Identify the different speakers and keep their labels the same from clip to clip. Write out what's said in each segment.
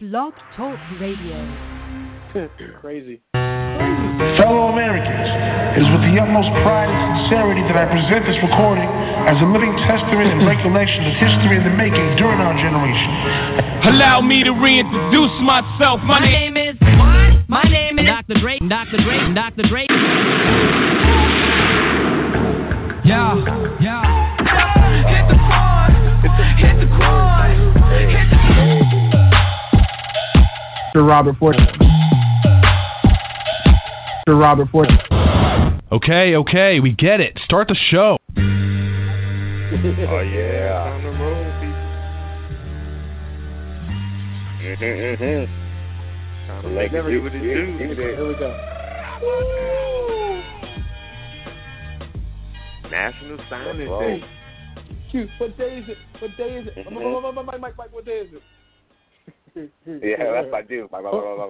Speaker 1: Blog Talk Radio.
Speaker 2: Crazy.
Speaker 3: Fellow Americans, it is with the utmost pride and sincerity that I present this recording as a living testament and recollection of history in the making during our generation.
Speaker 4: Allow me to reintroduce myself. My name is what? My name is Dr. Dre. Dr. Dre. Dr. Dre. Yeah. Hit the quad. Hit the quad. Hit the quad.
Speaker 2: Sir Robert Fortune. Sir Robert Fortune.
Speaker 5: Okay, we get it. Start the show.
Speaker 6: Oh, yeah.
Speaker 7: On the road, people.
Speaker 6: Make it do what it do.
Speaker 2: Here we go.
Speaker 7: National Signing
Speaker 6: Whoa.
Speaker 7: Day.
Speaker 2: Q, what day is it? What day is it? Mike, what day is it?
Speaker 6: Yeah, that's what I do. Mike.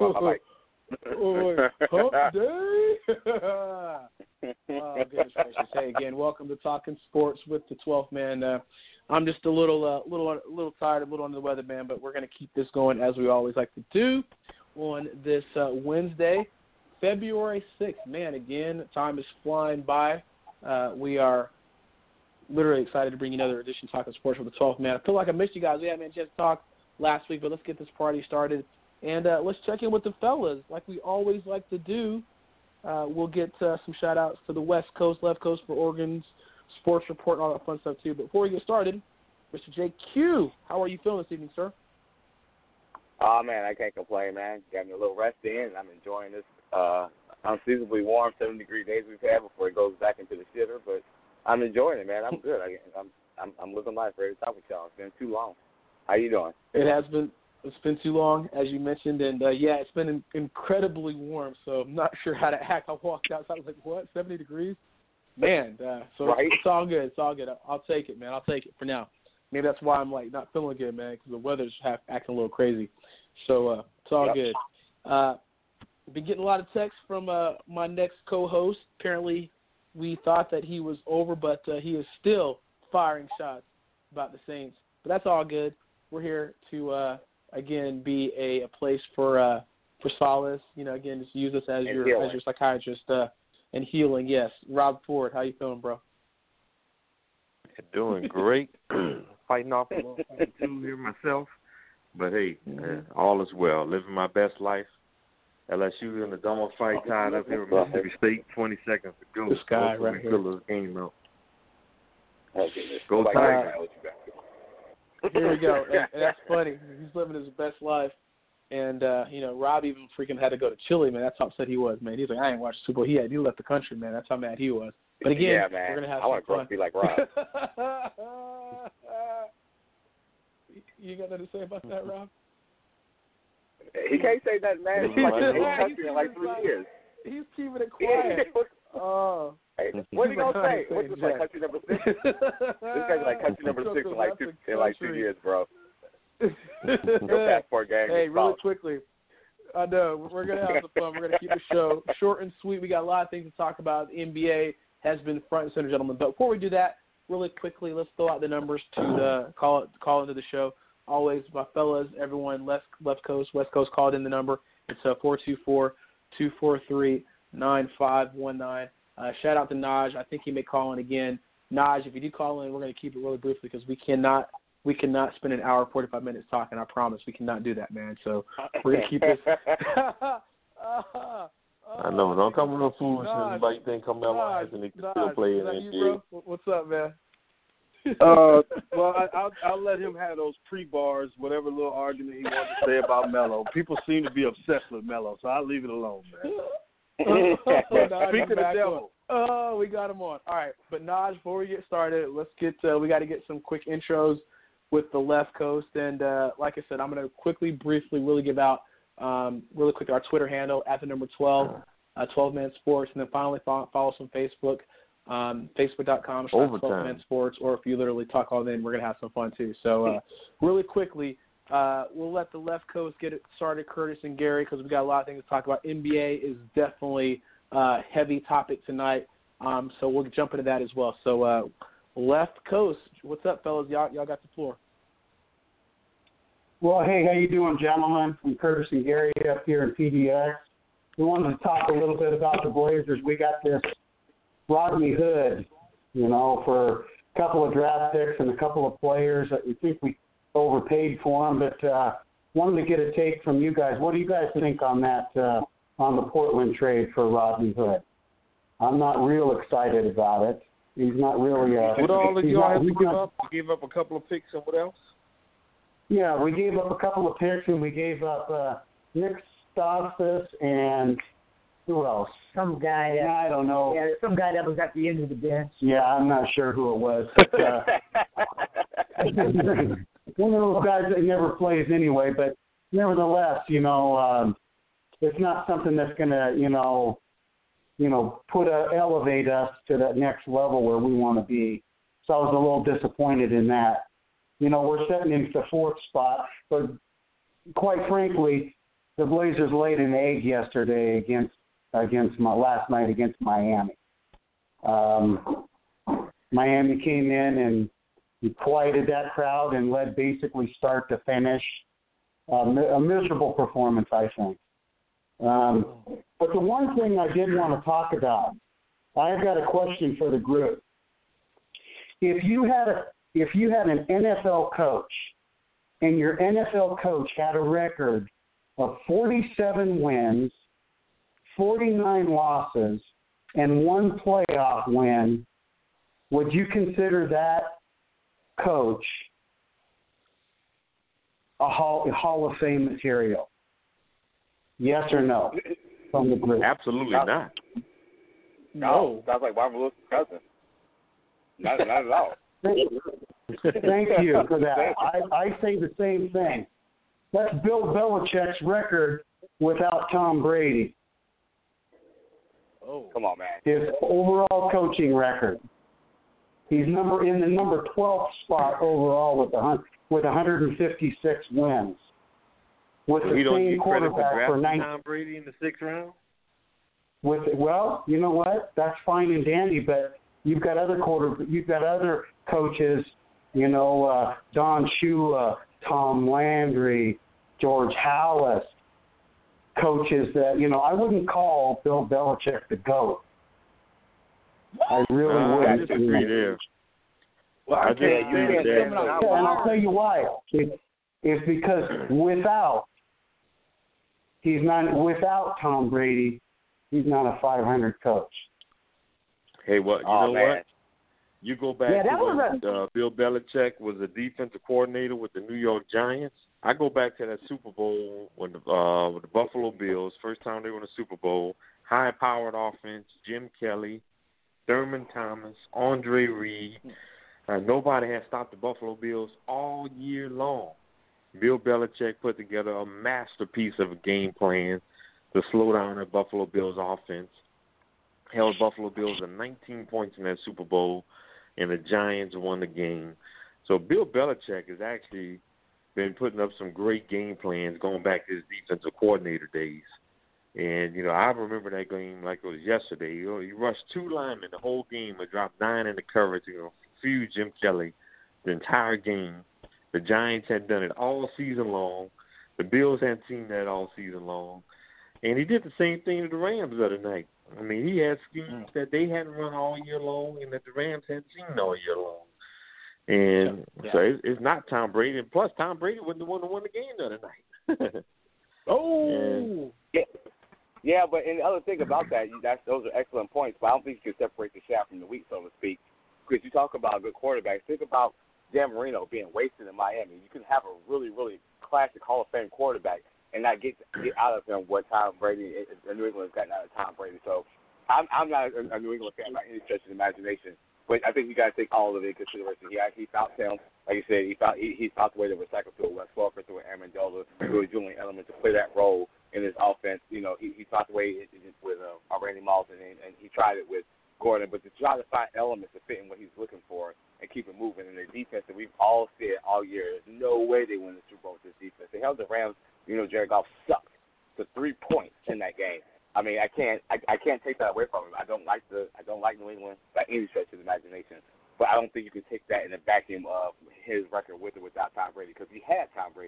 Speaker 2: Hump day. Oh, goodness gracious. Hey, again, welcome to Talking Sports with the 12th man. I'm just a little tired, a little under the weather, man, but we're going to keep this going as we always like to do on this Wednesday, February 6th. Man, again, time is flying by. We are literally excited to bring you another edition of Talking Sports with the 12th man. I feel like I missed you guys. We haven't had a chance to talk last week, but let's get this party started. And let's check in with the fellas like we always like to do. We'll get some shout-outs to the West Coast, Left Coast for Oregon's Sports Report and all that fun stuff, too. But before we get started, Mr. JQ, how are you feeling this evening, sir?
Speaker 6: Oh, man, I can't complain, man. Got me a little rest in. I'm enjoying this unseasonably warm 70-degree days we've had before it goes back into the shitter. But I'm enjoying it, man. I'm good. I'm living life ready to talk with y'all. It's been too long. How you doing?
Speaker 2: It's been too long, as you mentioned, and yeah, it's been incredibly warm, so I'm not sure how to act. I walked outside, I was like, what, 70 degrees? Man, so
Speaker 6: right?
Speaker 2: it's all good. It's all good. I'll take it, man. I'll take it for now. Maybe that's why I'm, not feeling good, man, because the weather's acting a little crazy. So it's all good. Been getting a lot of texts from my next co-host. Apparently, we thought that he was over, but he is still firing shots about the Saints. But that's all good. We're here to again, be a place for solace. Again, just use us as your psychiatrist and healing. Yes, Rob Ford, how you feeling, bro?
Speaker 7: Doing great. Fighting off a little too here myself, but hey, all is well. Living my best life. LSU in the Domo fight tied up here with Mississippi State. 20 seconds to go.
Speaker 2: This guy right here.
Speaker 7: Fill this game out.
Speaker 6: Go
Speaker 7: Tigers.
Speaker 2: Here we go. And that's funny. He's living his best life. And, Rob even freaking had to go to Chile, man. That's how upset he was, man. He's like, I ain't watched Super Bowl. He left the country, man. That's how mad he was. But again,
Speaker 6: yeah, man.
Speaker 2: we're going to have
Speaker 6: I want to grow up be like Rob.
Speaker 2: You got nothing to say about that, Rob?
Speaker 6: He can't say that, man. He's like in the country in 3 years.
Speaker 2: He's keeping it quiet. Oh.
Speaker 6: Hey, what are you going to say? What's this, like country number 6? This guy's like country number 6 in 2 years, bro. Your passport gang.
Speaker 2: Hey, really quickly. I know. We're going to have some fun. We're going to keep the show short and sweet. We got a lot of things to talk about. The NBA has been front and center, gentlemen. But before we do that, really quickly, let's throw out the numbers to call into the show. Always, my fellas, everyone, left coast, West Coast, called in the number. It's 424-243-9519. Shout out to Naj. I think he may call in again. Naj, if you do call in, we're going to keep it really briefly because we cannot spend an hour, 45 minutes talking. I promise. We cannot do that, man. So we're going to keep this.
Speaker 7: I know. Don't come with no foolishness. Everybody think come out my and they can still play in the NBA.
Speaker 2: What's up, man?
Speaker 8: Well, I'll let him have those pre-bars, whatever little argument he wants to say about Melo. People seem to be obsessed with Melo, so I'll leave it alone, man. Speak to the devil.
Speaker 2: Oh, we got him on. All right, but Naj, before we get started, let's get we got to get some quick intros with the left coast. And like I said, I'm going to briefly, really give out really quick our Twitter handle at the number 12, 12-Man Sports, and then finally follow us on Facebook, facebook.com/12-Man Sports, or if you literally talk all in, we're going to have some fun too. So really quickly, we'll let the left coast get it started, Curtis and Gary, because we got a lot of things to talk about. NBA is definitely a heavy topic tonight, so we'll jump into that as well. So left coast, what's up, fellas? Y'all got the floor.
Speaker 1: Well, hey, how you doing, gentlemen? From Curtis and Gary up here in PDX. We wanted to talk a little bit about the Blazers. We got this Rodney Hood, for a couple of draft picks and a couple of players that we think we overpaid for them, but wanted to get a take from you guys. What do you guys think on that, on the Portland trade for Rodney Hood? I'm not real excited about it. He's not really.
Speaker 7: What all did y'all have to give up? You gave up a couple of picks and what else?
Speaker 1: Yeah, we gave up a couple of picks and we gave up Nick Stauskas and who else?
Speaker 9: Some guy.
Speaker 1: I don't know.
Speaker 9: Yeah, some guy that was at the end of the bench.
Speaker 1: Yeah, I'm not sure who it was. But, one of those guys that never plays anyway. But nevertheless, it's not something that's going to, elevate us to that next level where we want to be. So I was a little disappointed in that. We're sitting in the fourth spot, but quite frankly, the Blazers laid an egg yesterday last night against Miami. Miami came in and quieted that crowd and led basically start to finish. A miserable performance, I think. But the one thing I did want to talk about, I've got a question for the group. If you had an NFL coach and your NFL coach had a record of 47 wins, 49 losses, and 1 playoff win, would you consider that coach a Hall of Fame material? Yes or no? From the group.
Speaker 7: Absolutely not.
Speaker 6: No. Sounds like Marvin Lewis's cousin. Not at all.
Speaker 1: Thank you for that. I say the same thing. That's Bill Belichick's record without Tom Brady.
Speaker 6: Oh, come on, man.
Speaker 1: His overall coaching record. He's in the number 12th spot overall with 156 wins. With the same quarterback for
Speaker 7: Tom Brady in the 6th round?
Speaker 1: Well, you know what? That's fine and dandy, but you've got other coaches, Don Shula, Tom Landry, George Halas, coaches that, I wouldn't call Bill Belichick the GOAT. I really wouldn't.
Speaker 7: I disagree there.
Speaker 6: Well,
Speaker 7: I disagree
Speaker 1: and I'll tell you why. It's because without Tom Brady, he's not a 500 coach.
Speaker 7: Hey, what? You know
Speaker 6: man.
Speaker 7: what? You go back to when Bill Belichick was a defensive coordinator with the New York Giants. I go back to that Super Bowl when with the Buffalo Bills, first time they won a Super Bowl, high-powered offense, Jim Kelly, Thurman Thomas, Andre Reed. Nobody had stopped the Buffalo Bills all year long. Bill Belichick put together a masterpiece of a game plan to slow down the Buffalo Bills offense. Held Buffalo Bills to 19 points in that Super Bowl, and the Giants won the game. So Bill Belichick has actually been putting up some great game plans going back to his defensive coordinator days. And, I remember that game like it was yesterday. He rushed 2 linemen the whole game and dropped 9 in the coverage, few Jim Kelly the entire game. The Giants had done it all season long. The Bills hadn't seen that all season long. And he did the same thing to the Rams the other night. I mean, he had schemes that they hadn't run all year long and that the Rams hadn't seen all year long. And so it's not Tom Brady. And plus, Tom Brady wasn't the one who won the game the other night.
Speaker 6: Yeah, but and the other thing about that, those are excellent points, but I don't think you can separate the shaft from the wheat, so to speak. Because you talk about good quarterbacks. Think about Dan Marino being wasted in Miami. You can have a really, really classic Hall of Fame quarterback and not get out of him what Tom Brady, New England has gotten out of Tom Brady. So I'm not a New England fan by any stretch of the imagination, but I think you got to take all of it into consideration. He found him, like you said, he found the way to recycle to a Wes Welker, to an Amendola, to a Julian Edelman to play that role in his offense. He found the way with Randy Moss, and he tried it with Gordon, but to try to find elements to fit in what he's looking for and keep it moving. And the defense that we've all said all year, there's no way they win the Super Bowl with this defense. They held the Rams. Jared Goff sucked to 3 points in that game. I mean, I can't take that away from him. I don't like New England by any stretch of the imagination. But I don't think you can take that in the vacuum of his record with or without Tom Brady, because he had Tom Brady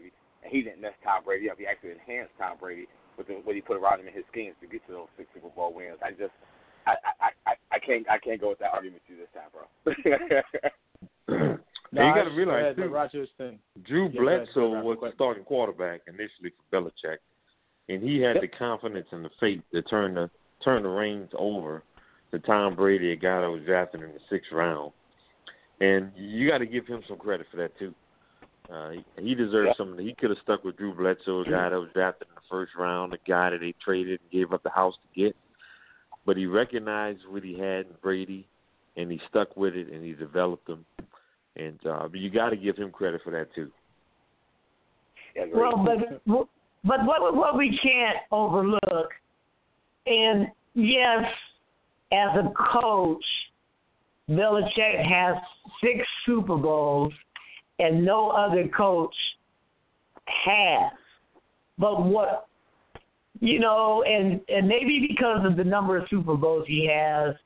Speaker 6: And he didn't mess Tom Brady up. He actually enhanced Tom Brady with what he put around him in his schemes to get to those 6 Super Bowl wins. I can't go with that argument with you this time, bro.
Speaker 7: Now, you got to realize,
Speaker 2: too,
Speaker 7: Drew Bledsoe was the starting quarterback initially for Belichick, and he had the confidence and the faith to turn the reins over to Tom Brady, a guy that was drafted in the 6th round. And you got to give him some credit for that, too. He deserves something. He could have stuck with Drew Bledsoe, a guy that was drafted in the 1st round, a guy that they traded and gave up the house to get. But he recognized what he had in Brady, and he stuck with it, and he developed him. And but you got to give him credit for that, too.
Speaker 9: Well, but what we can't overlook, and yes, as a coach, Belichick has 6 Super Bowls, and no other coach has. But what, and maybe because of the number of Super Bowls he has,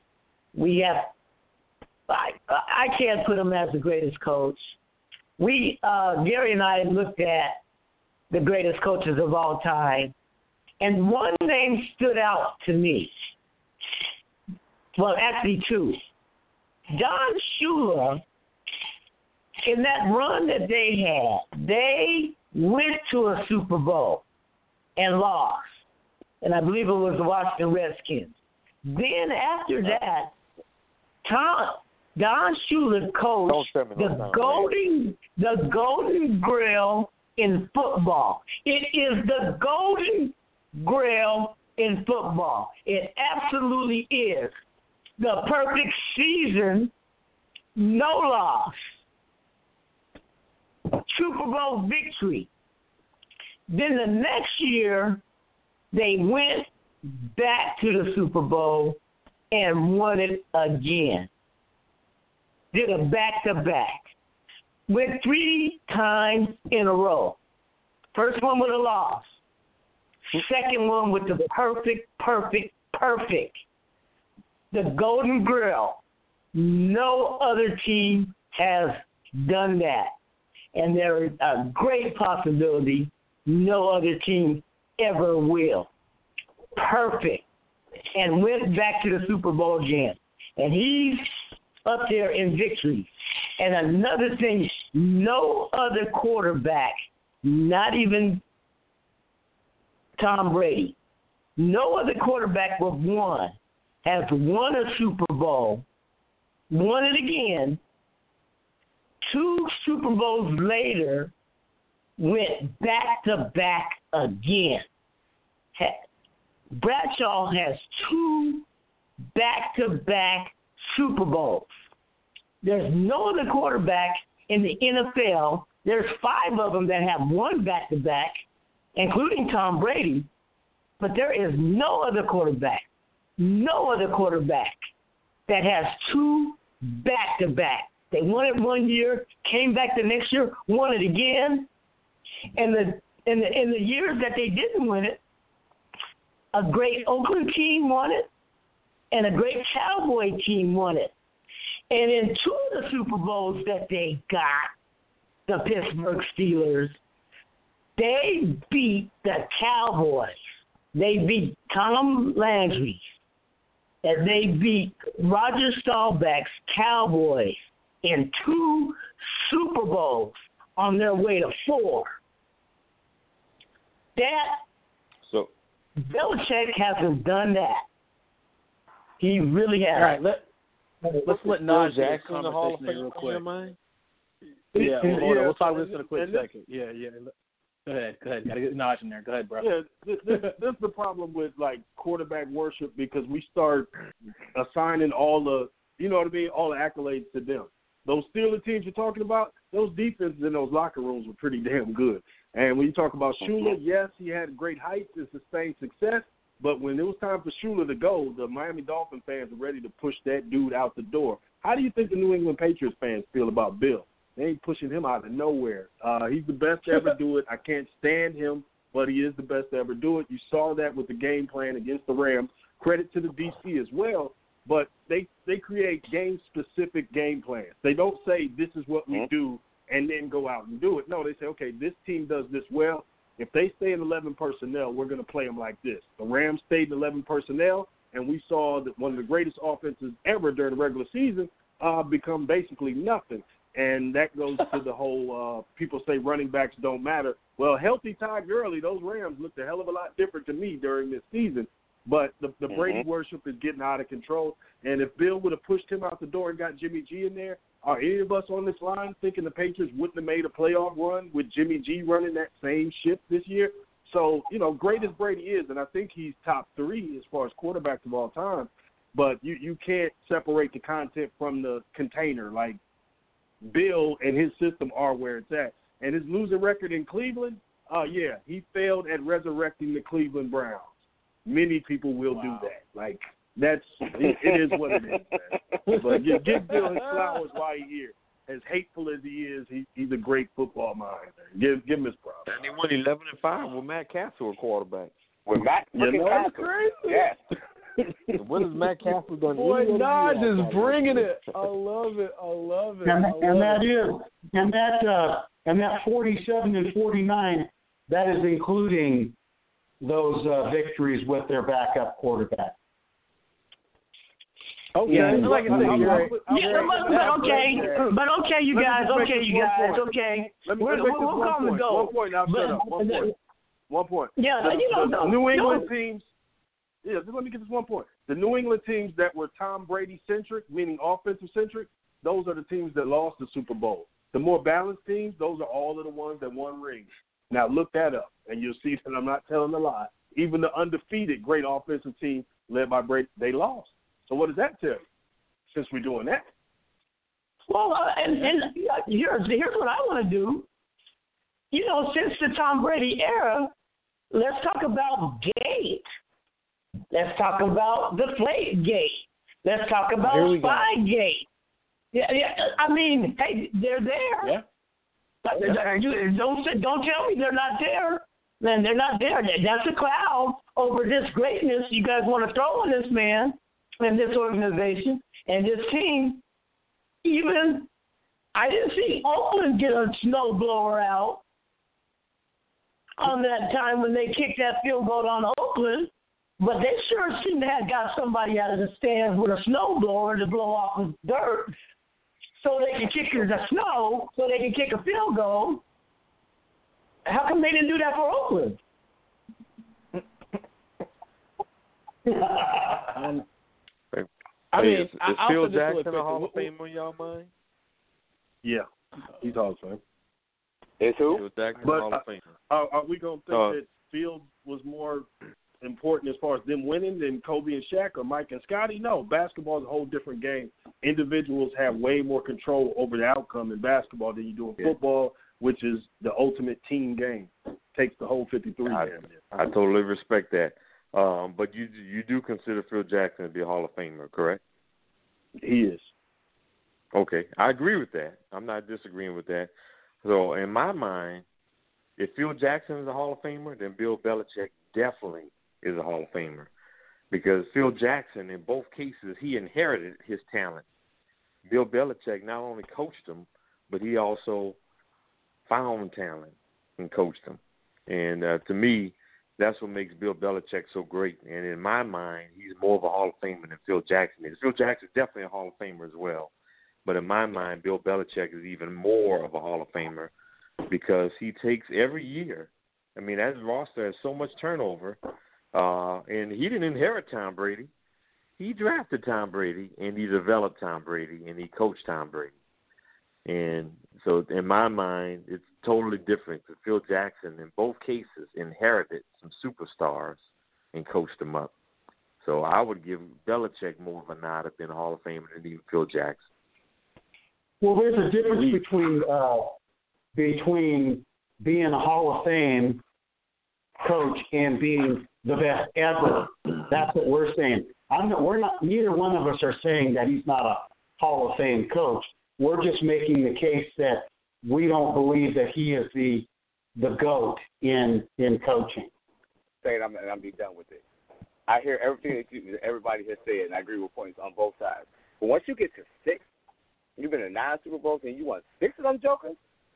Speaker 9: I can't put him as the greatest coach. Gary and I looked at the greatest coaches of all time, and one name stood out to me. Well, actually 2. Don Shula, in that run that they had, they went to a Super Bowl and lost. And I believe it was the Washington Redskins. Then after that, Don Shula coached the Golden Grail in football. It is the Golden Grail in football. It absolutely is. The perfect season, no loss. Super Bowl victory. Then the next year, they went back to the Super Bowl and won it again. Did a back-to-back. Went 3 times in a row. First one with a loss. Second one with the perfect. The Golden Grill. No other team has done that. And there is a great possibility no other team ever will. Perfect. And went back to the Super Bowl again. And he's up there in victory. And another thing, no other quarterback, not even Tom Brady, no other quarterback but one, has won a Super Bowl, won it again, 2 Super Bowls later, went back-to-back again. Bradshaw has 2 back-to-back Super Bowls. There's no other quarterback in the NFL. There's 5 of them that have won back-to-back, including Tom Brady, but there is no other quarterback that has 2 back-to-back. They won it one year, came back the next year, won it again. And in the years that they didn't win it, a great Oakland team won it, and a great Cowboy team won it. And in 2 of the Super Bowls that they got, the Pittsburgh Steelers, they beat the Cowboys. They beat Tom Landry, and they beat Roger Staubach's Cowboys in 2 Super Bowls on their way to 4. Belichick hasn't done that. He really has.
Speaker 2: All right, let's let Naj
Speaker 7: Jackson
Speaker 2: in
Speaker 7: the Hall of Fame
Speaker 2: real quick.
Speaker 8: Yeah,
Speaker 2: hold on. We'll talk about this in a quick second. Yeah. Go ahead. Gotta get Naj in there. Go ahead, bro.
Speaker 8: Yeah, this is the problem with quarterback worship, because we start assigning all the all the accolades to them. Those Steelers teams you're talking about, those defenses in those locker rooms were pretty damn good. And when you talk about Shula, yes, he had great height and sustained success, but when it was time for Shula to go, the Miami Dolphin fans were ready to push that dude out the door. How do you think the New England Patriots fans feel about Bill? They ain't pushing him out of nowhere. He's the best to ever do it. I can't stand him, but he is the best to ever do it. You saw that with the game plan against the Rams. Credit to the DC as well, but they create game-specific game plans. They don't say this is what we do and then go out and do it. No, they say, okay, this team does this well. If they stay in 11 personnel, we're going to play them like this. The Rams stayed in 11 personnel, and we saw that one of the greatest offenses ever during the regular season become basically nothing. And that goes to the whole people say running backs don't matter. Well, healthy Todd Gurley, those Rams looked a hell of a lot different to me during this season. But the Brady worship is getting out of control. And if Bill would have pushed him out the door and got Jimmy G in there, are any of us on this line thinking the Patriots wouldn't have made a playoff run with Jimmy G running that same ship this year? So, great as Brady is, and I think he's top 3 as far as quarterbacks of all time, but you can't separate the content from the container. Like, Bill and his system are where it's at. And his losing record in Cleveland, he failed at resurrecting the Cleveland Browns. Many people will do that. Like, it is what it is, man. But give Bill his flowers while he's here. As hateful as he is, he's a great football mind. Give him his props.
Speaker 7: And he won 11-5 with Matt Castle a quarterback.
Speaker 6: With Matt Castle.
Speaker 2: Crazy.
Speaker 6: Yes.
Speaker 7: What has Matt Castle done?
Speaker 2: Boy, Dodge is bringing it. I love it.
Speaker 1: And that 47 and 49, that is including those victories with their backup quarterback.
Speaker 8: Okay,
Speaker 1: Yeah,
Speaker 2: like I said,
Speaker 9: but okay, you guys. Okay.
Speaker 8: We'll come and go. 1 point. Now shut up. 1 point. 1 point.
Speaker 9: Yeah,
Speaker 8: the New England teams. Yeah, let me get this 1 point. The New England teams that were Tom Brady centric, meaning offensive centric, those are the teams that lost the Super Bowl. The more balanced teams, those are all of the ones that won rings. Now look that up, and you'll see that I'm not telling a lie. Even the undefeated great offensive team led by Brady, they lost. So what does that tell you? Since we're doing that.
Speaker 9: Well, and here's what I want to do. Since the Tom Brady era, let's talk about Gate. Let's talk about the Flake Gate. Let's talk about Spygate. Yeah. I mean, hey, they're there.
Speaker 8: Yeah.
Speaker 9: Don't tell me they're not there. Man, they're not there. That's a cloud over this greatness you guys want to throw on this man and this organization and this team. Even I didn't see Oakland get a snowblower out on that time when they kicked that field goal on Oakland. But they sure seem to have got somebody out of the stands with a snowblower to blow off the dirt so they can kick the snow, so they can kick a field goal. How come they didn't do that for Oakland?
Speaker 7: Is Phil Jackson a Hall of Famer in y'all mind?
Speaker 8: Yeah, he's Hall of Fame.
Speaker 6: Is who?
Speaker 7: Phil Jackson Hall of Famer.
Speaker 8: Are we going to think that Field was more important as far as them winning than Kobe and Shaq or Mike and Scotty? No, basketball is a whole different game. Individuals have way more control over the outcome in basketball than you do in football, which is the ultimate team game. Takes the whole 53 game.
Speaker 7: I totally respect that. But you do consider Phil Jackson to be a Hall of Famer, correct?
Speaker 8: He is.
Speaker 7: Okay, I agree with that. I'm not disagreeing with that. So in my mind, if Phil Jackson is a Hall of Famer, then Bill Belichick definitely is a Hall of Famer, because Phil Jackson, in both cases, he inherited his talent. Bill Belichick not only coached him, but he also found talent and coached him. And to me, that's what makes Bill Belichick so great. And in my mind, he's more of a Hall of Famer than Phil Jackson is. Phil Jackson is definitely a Hall of Famer as well. But in my mind, Bill Belichick is even more of a Hall of Famer because he takes every year. I mean, that roster has so much turnover. And he didn't inherit Tom Brady. He drafted Tom Brady, and he developed Tom Brady, and he coached Tom Brady. And so in my mind, it's totally different. Because Phil Jackson, in both cases, inherited some superstars and coached them up. So I would give Belichick more of a nod at being a Hall of Famer than even Phil Jackson.
Speaker 1: Well, there's a difference between being a Hall of Fame coach and being the best ever. That's what we're saying. Neither one of us are saying that he's not a Hall of Fame coach. We're just making the case that we don't believe that he is the GOAT in coaching.
Speaker 6: Say it, I'm be done with it. I hear everything that everybody has said, and I agree with points on both sides. But once you get to 6, you've been in 9 Super Bowls and you won 6 of them jokers,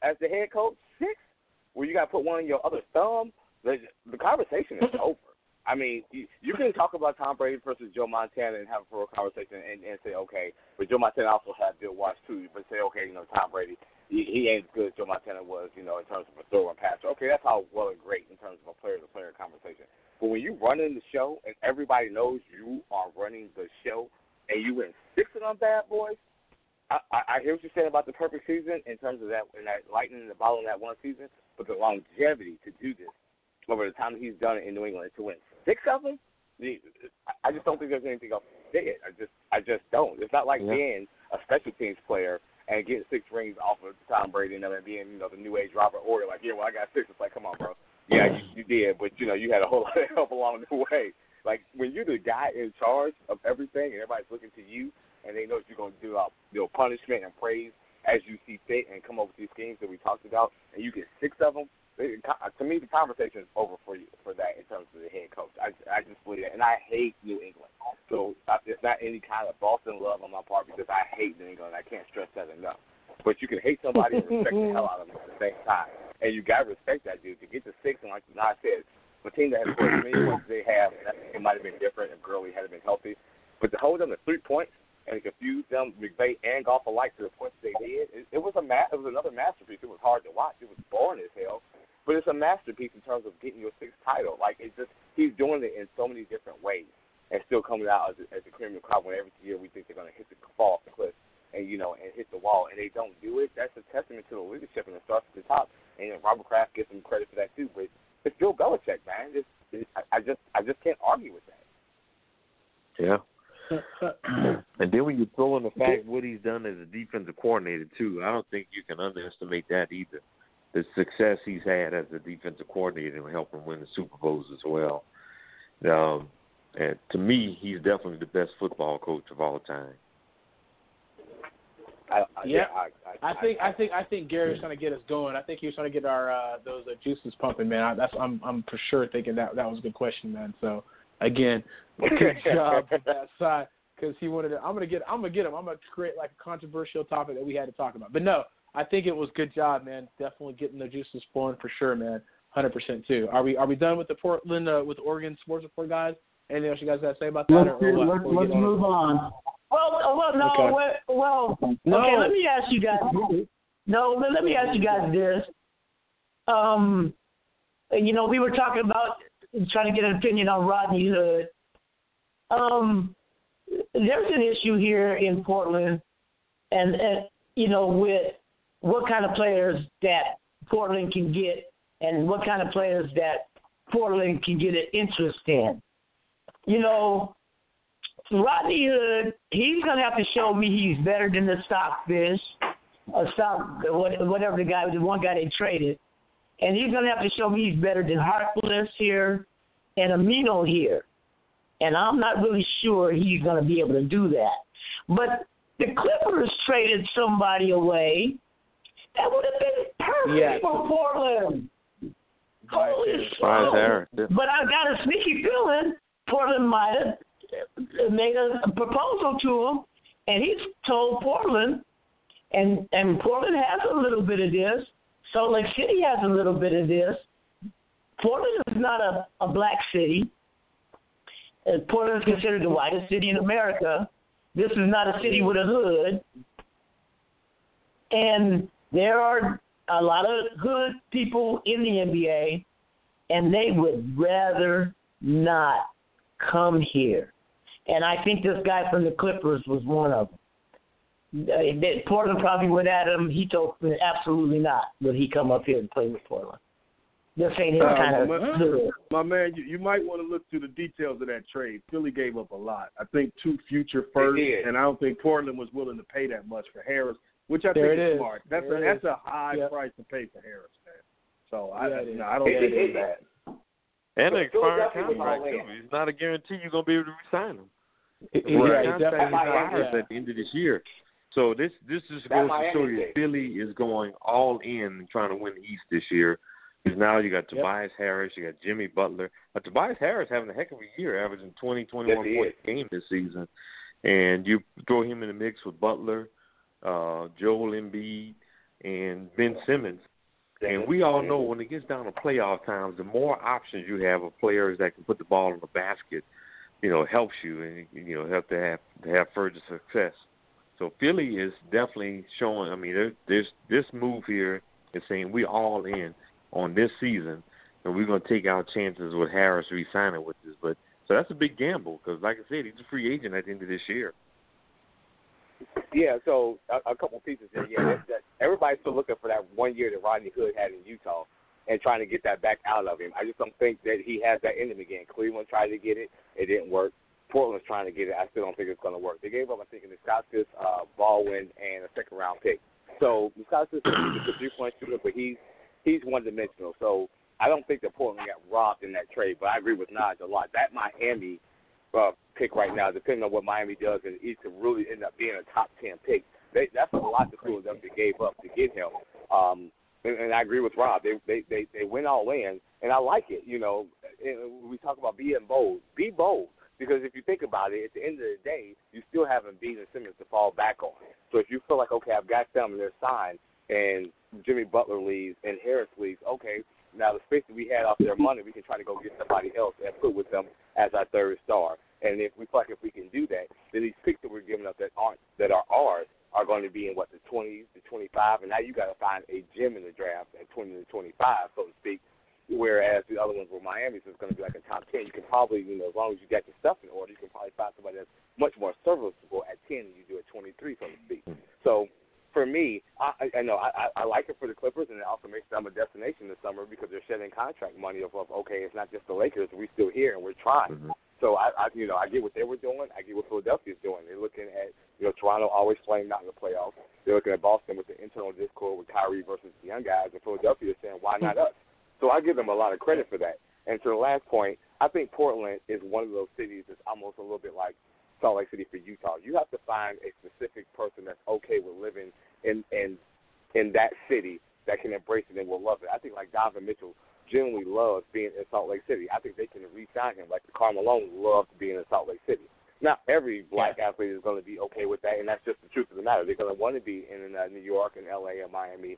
Speaker 6: as the head coach, 6, where you got to put one in your other thumb, the conversation is over. I mean, you can talk about Tom Brady versus Joe Montana and have a full conversation and say, okay, but Joe Montana also had Bill Walsh too, but say, okay, Tom Brady, he ain't as good as Joe Montana was, in terms of a thrower and passer. Okay, that's all well and great in terms of a player-to-player conversation. But when you run in the show and everybody knows you are running the show and you win 6 of them bad boys, I hear what you're saying about the perfect season in terms of that and that lightning in the bottle in that one season, but the longevity to do this over the time that he's done it in New England to win 6 of them, I just don't think there's anything else to say it. I just don't. It's not like being a special teams player and getting 6 rings off of Tom Brady and then being, the new age Robert Horry. Like, I got 6. It's like, come on, bro. Yeah, you did, but, you had a whole lot of help along the way. Like, when you're the guy in charge of everything and everybody's looking to you and they know what you're going to do, punishment and praise as you see fit and come up with these schemes that we talked about, and you get 6 of them, to me, the conversation is over for you for that in terms of the head coach. I just believe that, and I hate New England. So it's not any kind of Boston love on my part because I hate New England. I can't stress that enough. But you can hate somebody and respect the hell out of them at the same time, and you got to respect that dude to get to 6. And like I said, the team that has scored as many points as they have, it might have been different if Gurley had been healthy. But to hold them to 3 points and confuse them, McVay and Goff alike to the points they did, it was another masterpiece. It was hard to watch. It was boring as hell. But it's a masterpiece in terms of getting your 6th title. Like, it's just, he's doing it in so many different ways and still coming out as the cream of the crop when every year we think they're going to fall off the cliff and, and hit the wall. And they don't do it. That's a testament to the leadership, and it starts at the top. And Robert Kraft gets some credit for that, too. But it's Bill Belichick, man. I just can't argue with that.
Speaker 7: Yeah. And then when you throw in the fact what he's done as a defensive coordinator, too, I don't think you can underestimate that either. The success he's had as a defensive coordinator and help him win the Super Bowls as well. And to me, he's definitely the best football coach of all time.
Speaker 2: I think Gary's trying to get us going. I think he was trying to get our those juices pumping, man. I'm for sure thinking that was a good question, man. So again, good job on that side because he wanted to. I'm gonna get him. I'm gonna create like a controversial topic that we had to talk about. But no, I think it was good job, man. Definitely getting the juices flowing for sure, man. 100% too. Are we done with the Portland with Oregon sports report, guys? Anything else you guys got to say about that?
Speaker 1: Let's move on.
Speaker 9: Okay, let me ask you guys. Let me ask you guys this. We were talking about trying to get an opinion on Rodney Hood. There's an issue here in Portland, and with what kind of players that Portland can get and what kind of players that Portland can get an interest in. Rodney Hood, he's going to have to show me he's better than the Stockfish, whatever the one guy they traded. And he's going to have to show me he's better than Harkless here and Amino here. And I'm not really sure he's going to be able to do that. But the Clippers traded somebody away that would have been perfect for Portland. Holy shit. But I got a sneaky feeling Portland might have made a proposal to him, and he's told Portland, and Portland has a little bit of this. Salt Lake City has a little bit of this. Portland is not a black city. Portland is considered the whitest city in America. This is not a city with a hood. And there are a lot of hood people in the NBA, and they would rather not come here. And I think this guy from the Clippers was one of them. Portland probably went at him. He told me absolutely not would he come up here and play with Portland. This ain't his kind of hood.
Speaker 8: My man, you might want to look through the details of that trade. Philly gave up a lot. I think 2 future firsts, and I don't think Portland was willing to pay that much for Harris, which I think is smart. That's a high price to pay for Harris, man. So I don't think that.
Speaker 7: And an expiring contract, too. It's not a guarantee you're going to be able to re-sign him. Contract expires at the end of this year. So this just goes to show you Philly is going all in trying to win the East this year. Because now you got Tobias Harris, you got Jimmy Butler. Tobias Harris having a heck of a year, averaging 20, 21 points a game this season. And you throw him in the mix with Butler, Joel Embiid, and Ben Simmons. And we all know when it gets down to playoff times, the more options you have of players that can put the ball in the basket, helps you and, help to have further success. So Philly is definitely showing, there's this move here is saying we all in on this season, and we're going to take our chances with Harris re-signing with us. But so that's a big gamble because, like I said, he's a free agent at the end of this year.
Speaker 6: Yeah, so a couple pieces there. Yeah, everybody's still looking for that 1 year that Rodney Hood had in Utah and trying to get that back out of him. I just don't think that he has that in him again. Cleveland tried to get it. It didn't work. Portland's trying to get it. I still don't think it's going to work. They gave up, I think, in the Scottis, Baldwin, and a second-round pick. So the Scottis is a three-point shooter, but he's one-dimensional. So I don't think that Portland got robbed in that trade, but I agree with Naj a lot. That Miami pick right now, depending on what Miami does, and it could really end up being a top 10 pick. That's a lot the Philadelphia gave up to get him. And I agree with Rob. They went all in, and I like it. We talk about being bold. Be bold, because if you think about it, at the end of the day, you still have Embiid and Simmons to fall back on. So if you feel like, okay, I've got them and they're signed, and Jimmy Butler leaves and Harris leaves, okay, now the space that we had off their money, we can try to go get somebody else and put with them as our third star. And if we feel like if we can do that, then these picks that we're giving up that are ours are going to be in, the 20s to 25, and now you got to find a gem in the draft at 20 to 25, so to speak, whereas the other ones were Miami's is going to be like a top 10. You can probably, as long as you got your stuff in order, you can probably find somebody that's much more serviceable at 10 than you do at 23, so to speak. So for me, I know I like it for the Clippers, and it also makes them a destination this summer because they're shedding contract money of okay, it's not just the Lakers, we're still here and we're trying. Mm-hmm. So I get what they were doing. I get what Philadelphia's doing. They're looking at, Toronto always playing out in the playoffs. They're looking at Boston with the internal discord with Kyrie versus the young guys, and Philadelphia is saying, why not us? So I give them a lot of credit for that. And to the last point, I think Portland is one of those cities that's almost a little bit like Salt Lake City for Utah. You have to find a specific person that's okay with living in that city that can embrace it and will love it. I think like Donovan Mitchell generally loves being in Salt Lake City. I think they can re-sign him like Karl Malone loved being in Salt Lake City. Not every black athlete is going to be okay with that, and that's just the truth of the matter. They're going to want to be in New York and L.A. and Miami.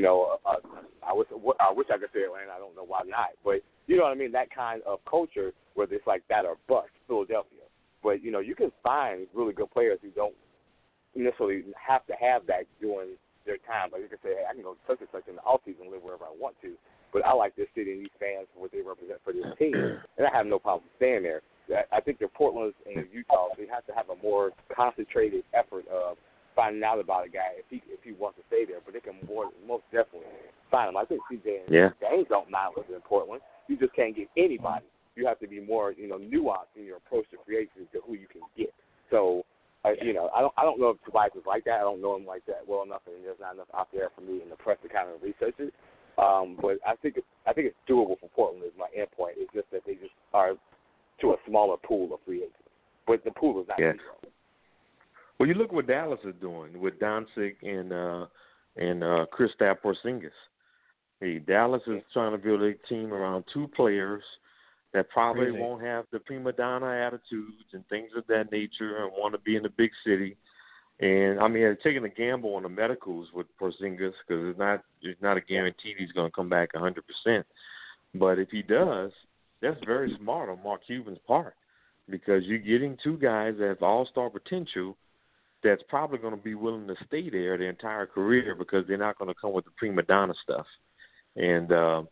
Speaker 6: I wish I could say Atlanta. I don't know why not. But you know what I mean? That kind of culture where it's like that or bust, Philadelphia. But, you can find really good players who don't necessarily have to have that during their time. But you can say, hey, I can go such and such in the offseason and live wherever I want to. But I like this city and these fans for what they represent for this team, and I have no problem staying there. I think the Portland and Utah, they have to have a more concentrated effort of finding out about a guy if he wants to stay there. But they can most definitely find him. I think CJ and James don't mind living in Portland. You just can't get anybody. You have to be more, nuanced in your approach to free agency to who you can get. So, I don't know if Tobias is like that. I don't know him like that well enough, and there's not enough out there for me in the press to kind of research it. But I think it's doable for Portland is my end point. It's just that they just are to a smaller pool of free agents. But the pool is not zero.
Speaker 7: Well, you look what Dallas is doing with Doncic and Kristaps Porzingis. Hey, Dallas is trying to build a team around two players that probably won't have the prima donna attitudes and things of that nature and want to be in the big city. And, they're taking a gamble on the medicals with Porzingis because it's not a guarantee he's going to come back 100%. But if he does, that's very smart on Mark Cuban's part because you're getting two guys that have all-star potential that's probably going to be willing to stay there their entire career because they're not going to come with the prima donna stuff. And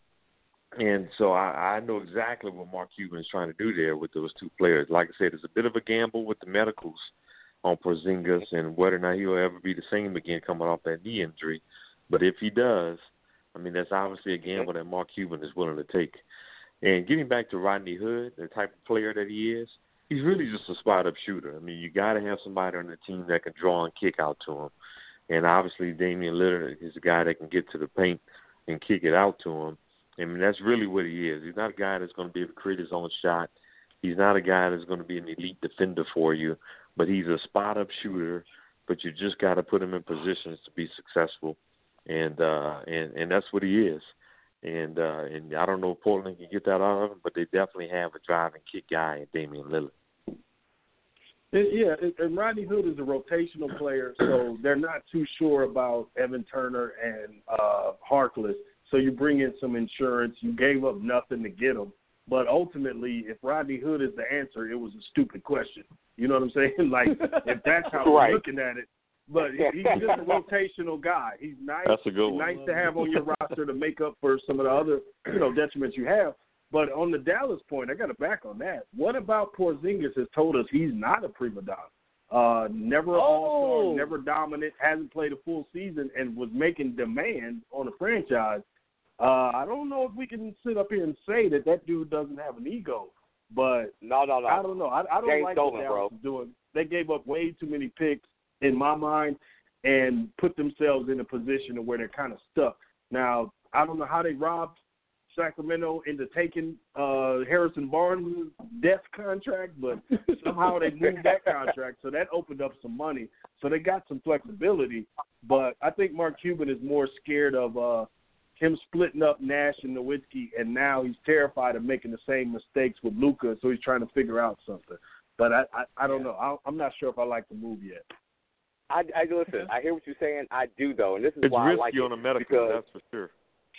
Speaker 7: so I know exactly what Mark Cuban is trying to do there with those two players. Like I said, it's a bit of a gamble with the medicals on Porzingis and whether or not he'll ever be the same again coming off that knee injury. But if he does, that's obviously a gamble that Mark Cuban is willing to take. And getting back to Rodney Hood, the type of player that he is, he's really just a spot-up shooter. You got to have somebody on the team that can draw and kick out to him. And obviously Damian Lillard is a guy that can get to the paint and kick it out to him. That's really what he is. He's not a guy that's going to be able to create his own shot. He's not a guy that's going to be an elite defender for you, but he's a spot-up shooter, but you just got to put him in positions to be successful. And that's what he is. And I don't know if Portland can get that out of him, but they definitely have a drive and kick guy in Damian Lillard.
Speaker 8: And Rodney Hood is a rotational player, so they're not too sure about Evan Turner and Harkless. So you bring in some insurance. You gave up nothing to get him. But ultimately, if Rodney Hood is the answer, it was a stupid question. You know what I'm saying? Like, if that's how we're looking at it. But he's just a rotational guy. He's nice.
Speaker 7: That's a good one.
Speaker 8: Nice to have on your roster to make up for some of the other, detriments you have. But on the Dallas point, I got to back on that. What about Porzingis has told us he's not a prima donna? Never all-star, never dominant, hasn't played a full season, and was making demands on a franchise. I don't know if we can sit up here and say that dude doesn't have an ego. But
Speaker 6: no.
Speaker 8: I don't know. I don't
Speaker 6: James
Speaker 8: like
Speaker 6: Dolan,
Speaker 8: what Dallas is doing. They gave up way too many picks, in my mind, and put themselves in a position where they're kind of stuck. Now, I don't know how they robbed Sacramento into taking Harrison Barnes' death contract, but somehow they moved that contract, so that opened up some money. So they got some flexibility, but I think Mark Cuban is more scared of him splitting up Nash and Nowitzki, and now he's terrified of making the same mistakes with Luka, so he's trying to figure out something. But I don't know. I'm not sure if I like the move yet.
Speaker 6: I listen. I hear what you're saying. I do though, and this is
Speaker 7: it's
Speaker 6: why I
Speaker 7: risky
Speaker 6: like it
Speaker 7: on a medical,
Speaker 6: because
Speaker 7: that's for sure.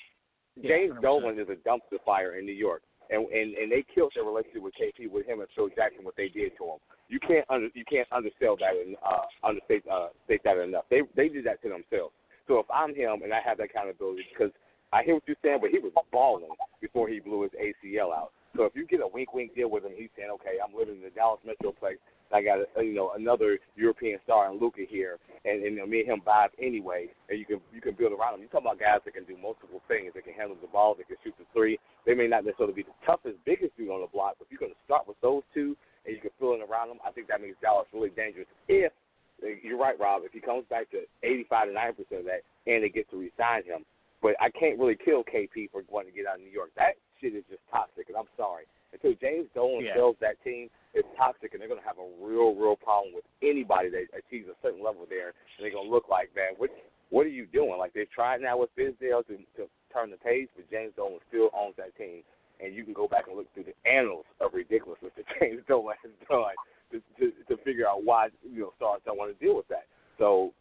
Speaker 6: James Dolan is a dumpster fire in New York, and they killed their relationship with KP, with him and Phil Jackson, what they did to him. You can't undersell that and understate that enough. They did that to themselves. So if I'm him and I have that accountability, because I hear what you're saying, but he was balling before he blew his ACL out. So if you get a wink deal with him, he's saying, okay, I'm living in the Dallas Metroplex. I got another European star in Luka here, and me and him vibe anyway, and you can build around him. You're talking about guys that can do multiple things. They can handle the ball. They can shoot the three. They may not necessarily be the toughest, biggest dude on the block, but if you're going to start with those two and you can fill in around them, I think that makes Dallas really dangerous. If you're right, Rob, if he comes back to 85 to 90% of that, and they get to re-sign him. But I can't really kill KP for wanting to get out of New York. That shit is just toxic, and I'm sorry. Until James Dolan sells that team, it's toxic, and they're going to have a real problem with anybody that achieves a certain level there. And they're going to look like, man, what are you doing? Like, they've tried now with Fizdale to turn the page, but James Dolan still owns that team. And you can go back and look through the annals of ridiculousness that James Dolan has done to figure out why stars don't want to deal with that. So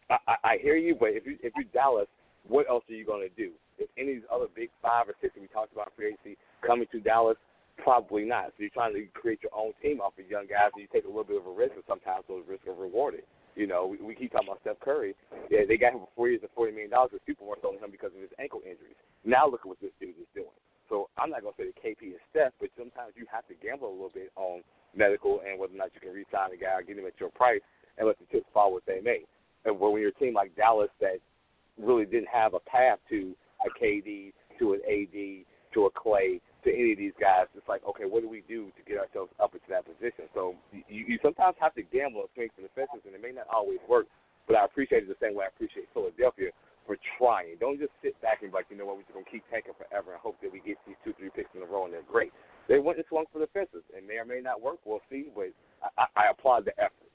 Speaker 6: I hear you, but if you're Dallas, what else are you going to do? If any of these other big 5 or 6 that we talked about in free agency coming to Dallas, probably not. So you're trying to create your own team off of young guys, and you take a little bit of a risk, and sometimes those risks are rewarded. We keep talking about Steph Curry. Yeah, they got him for 4 years and $40 million because people weren't selling him because of his ankle injuries. Now look at what this dude is doing. So I'm not going to say that KP is Steph, but sometimes you have to gamble a little bit on medical and whether or not you can re-sign a guy or get him at your price and let the chips fall what they may. And when you're a team like Dallas that really didn't have a path to a KD, to an AD, to a Clay, to any of these guys, it's like, okay, what do we do to get ourselves up into that position? So you sometimes have to gamble and swing for the fences, and it may not always work, but I appreciate it the same way I appreciate Philadelphia for trying. Don't just sit back and be like, you know what, we're just going to keep tanking forever and hope that we get these 2-3 picks in a row and they're great. They went and swung for the fences. It may or may not work. We'll see, but I applaud the effort.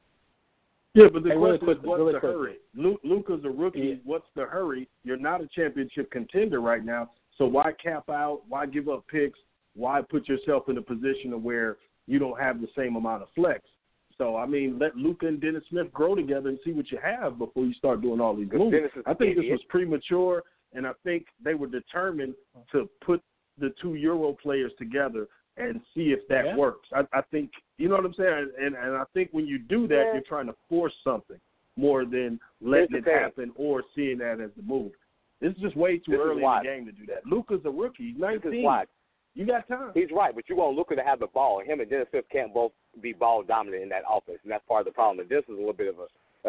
Speaker 8: Yeah, but the question is, what's the hurry? Luka's a rookie. Yeah. What's the hurry? You're not a championship contender right now, so why cap out? Why give up picks? Why put yourself in a position of where you don't have the same amount of flex? So, I mean, let Luka and Dennis Smith grow together and see what you have before you start doing all these moves. I think this was premature, and I think they were determined to put the 2 Euro players together and see if that works. I think, you know what I'm saying? And I think when you do that, you're trying to force something more than letting it happen or seeing that as the move. This is just way too early in the game to do that. Luka's a rookie. He's 19. You got time.
Speaker 6: He's right, but you want Luka to have the ball. Him and Dennis Smith can't both be ball dominant in that offense, and that's part of the problem. And Dennis is a little bit of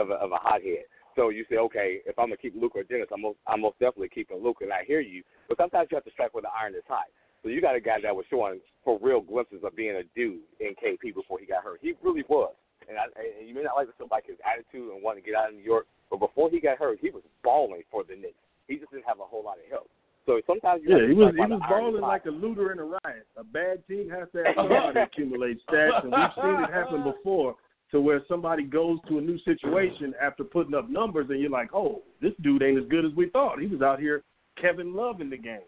Speaker 6: a hothead. So you say, okay, if I'm gonna keep Luka or Dennis, I'm most definitely keeping Luka. And I hear you, but sometimes you have to strike where the iron is hot. So you got a guy that was showing for real glimpses of being a dude in KP before he got hurt. He really was. And you may not like his attitude and wanting to get out of New York, but before he got hurt, he was balling for the Knicks. He just didn't have a whole lot of help. So sometimes he was
Speaker 8: balling like a looter in a riot. A bad team has to have somebody to accumulate stats, and we've seen it happen before to where somebody goes to a new situation after putting up numbers, and you're like, oh, this dude ain't as good as we thought. He was out here Kevin Love in the game.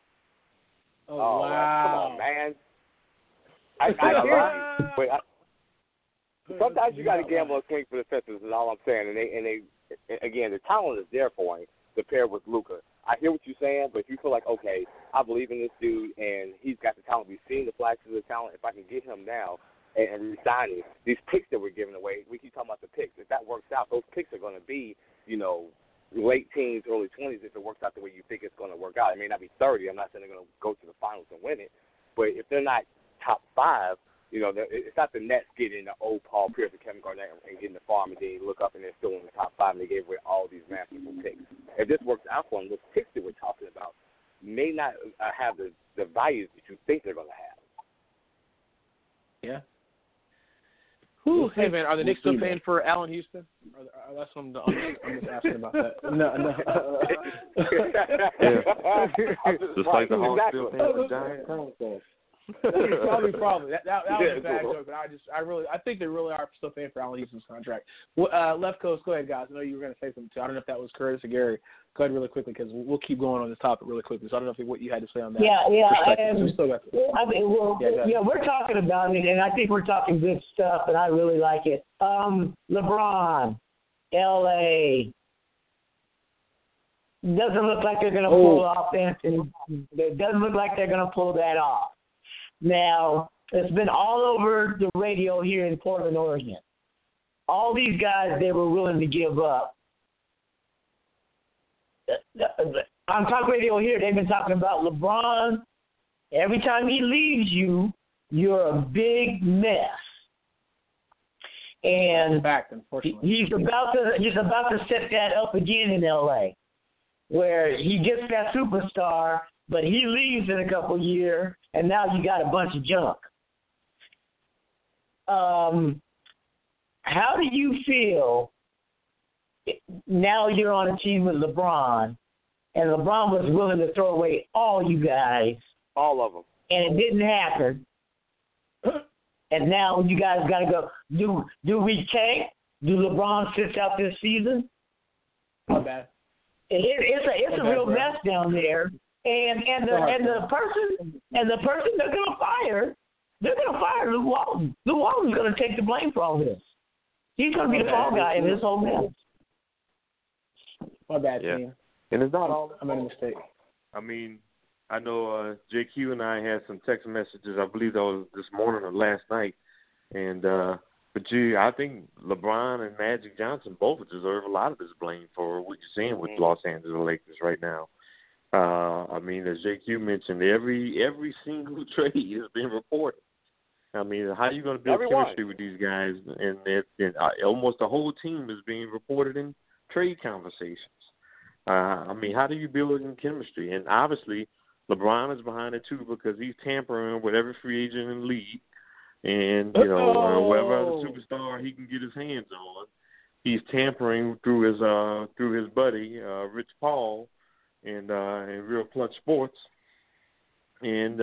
Speaker 6: Oh, wow. Come on, man. I hear you. sometimes you got to gamble and swing for the fences. Is all I'm saying. And they again, the talent is there for him to pair with Luka. I hear what you're saying, but if you feel like, okay, I believe in this dude and he's got the talent, we've seen the flashes of the talent. If I can get him now and resign him, these picks that we're giving away, we keep talking about the picks. If that works out, those picks are going to be, late teens, early 20s if it works out the way you think it's going to work out. It may not be 30. I'm not saying they're going to go to the finals and win it, but if they're not top 5, it's not the Nets getting the old Paul Pierce and Kevin Garnett and getting the farm, and then you look up and they're still in the top 5 and they gave away all these masterful picks. If this works out for them, those picks that we're talking about may not have the values that you think they're going to have.
Speaker 2: Yeah. Hey, man, are the Knicks still paying for Allen Houston? That's what I'm just asking about that. No.
Speaker 7: Just like the Hawks still paying for Giant contract.
Speaker 2: Probably. That was a bad joke, but I think they really are still paying for Allen Houston's contract. Left Coast, go ahead, guys. I know you were going to say something too. I don't know if that was Curtis or Gary. Go ahead really quickly because we'll keep going on this topic really quickly. So I don't know what you had to say on that.
Speaker 9: We're talking about it, and I think we're talking good stuff, and I really like it. LeBron, L.A. Doesn't look like they're going to pull off Anthony. It doesn't look like they're going to pull that off. Now, it's been all over the radio here in Portland, Oregon. All these guys they were willing to give up. On talk radio here, they've been talking about LeBron. Every time he leaves you, you're a big mess. And
Speaker 2: unfortunately.
Speaker 9: he's about to set that up again in L.A., where he gets that superstar, but he leaves in a couple of years, and now you got a bunch of junk. How do you feel now you're on a team with LeBron, and LeBron was willing to throw away all you guys?
Speaker 6: All of them.
Speaker 9: And it didn't happen. And now you guys got to go, do we tank? Do LeBron sit out this season?
Speaker 2: Not bad.
Speaker 9: It's a real mess down there, and the person they're gonna fire Lou Walton. Lou Walton's gonna take the blame for all this. He's gonna be the fall guy in this whole mess.
Speaker 2: My bad, team.
Speaker 7: And it's not all.
Speaker 2: I made a mistake.
Speaker 7: I mean, I know JQ and I had some text messages. I believe that was this morning or last night, and. But I think LeBron and Magic Johnson both deserve a lot of this blame for what you're seeing with Los Angeles Lakers right now. I mean, as JQ mentioned, every single trade has been reported. I mean, how are you going to build chemistry with these guys? And almost the whole team is being reported in trade conversations. I mean, how do you build in chemistry? And obviously, LeBron is behind it too because he's tampering with every free agent in the league. And, whatever other superstar he can get his hands on, he's tampering through his buddy, Rich Paul, and Real Clutch Sports. And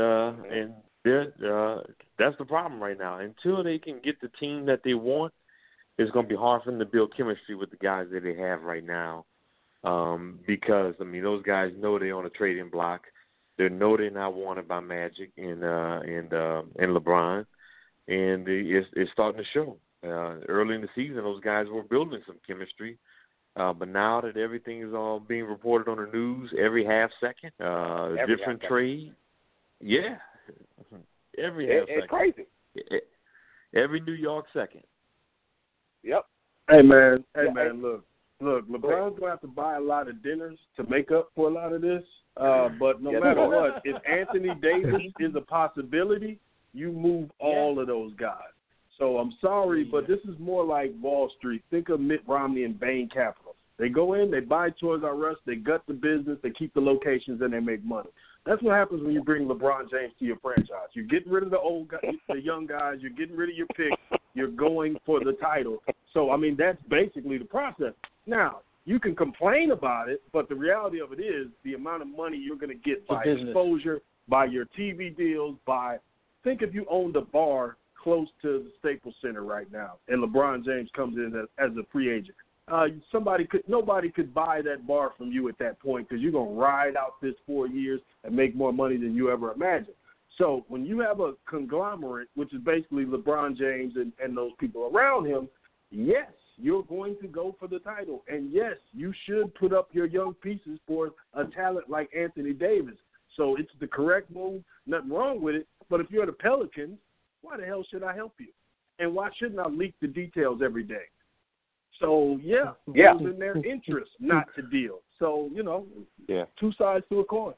Speaker 7: that's the problem right now. Until they can get the team that they want, it's going to be hard for them to build chemistry with the guys that they have right now. Because, I mean, those guys know they're on a trading block. They know they're not wanted by Magic and LeBron. And it's starting to show. Early in the season, those guys were building some chemistry. But now that everything is all being reported on the news every half second, different trade. Yeah. Every half second.
Speaker 6: It's crazy.
Speaker 7: Every New York second.
Speaker 6: Yep.
Speaker 8: Hey, man, look, LeBron's going to have to buy a lot of dinners to make up for a lot of this. But no matter what, if Anthony Davis is a possibility, you move all of those guys. So I'm sorry, but this is more like Wall Street. Think of Mitt Romney and Bain Capital. They go in, they buy Toys R Us, they gut the business, they keep the locations, and they make money. That's what happens when you bring LeBron James to your franchise. You're getting rid of the young guys. You're getting rid of your picks. You're going for the title. So, I mean, that's basically the process. Now, you can complain about it, but the reality of it is the amount of money you're going to get by exposure, by your TV deals, think if you owned a bar close to the Staples Center right now, and LeBron James comes in as a free agent. Nobody could buy that bar from you at that point because you're going to ride out this 4 years and make more money than you ever imagined. So when you have a conglomerate, which is basically LeBron James and those people around him, yes, you're going to go for the title. And, yes, you should put up your young pieces for a talent like Anthony Davis. So it's the correct move. Nothing wrong with it. But if you're the Pelicans, why the hell should I help you? And why shouldn't I leak the details every day? So, yeah. It's in their interest not to deal. So, two sides to a coin.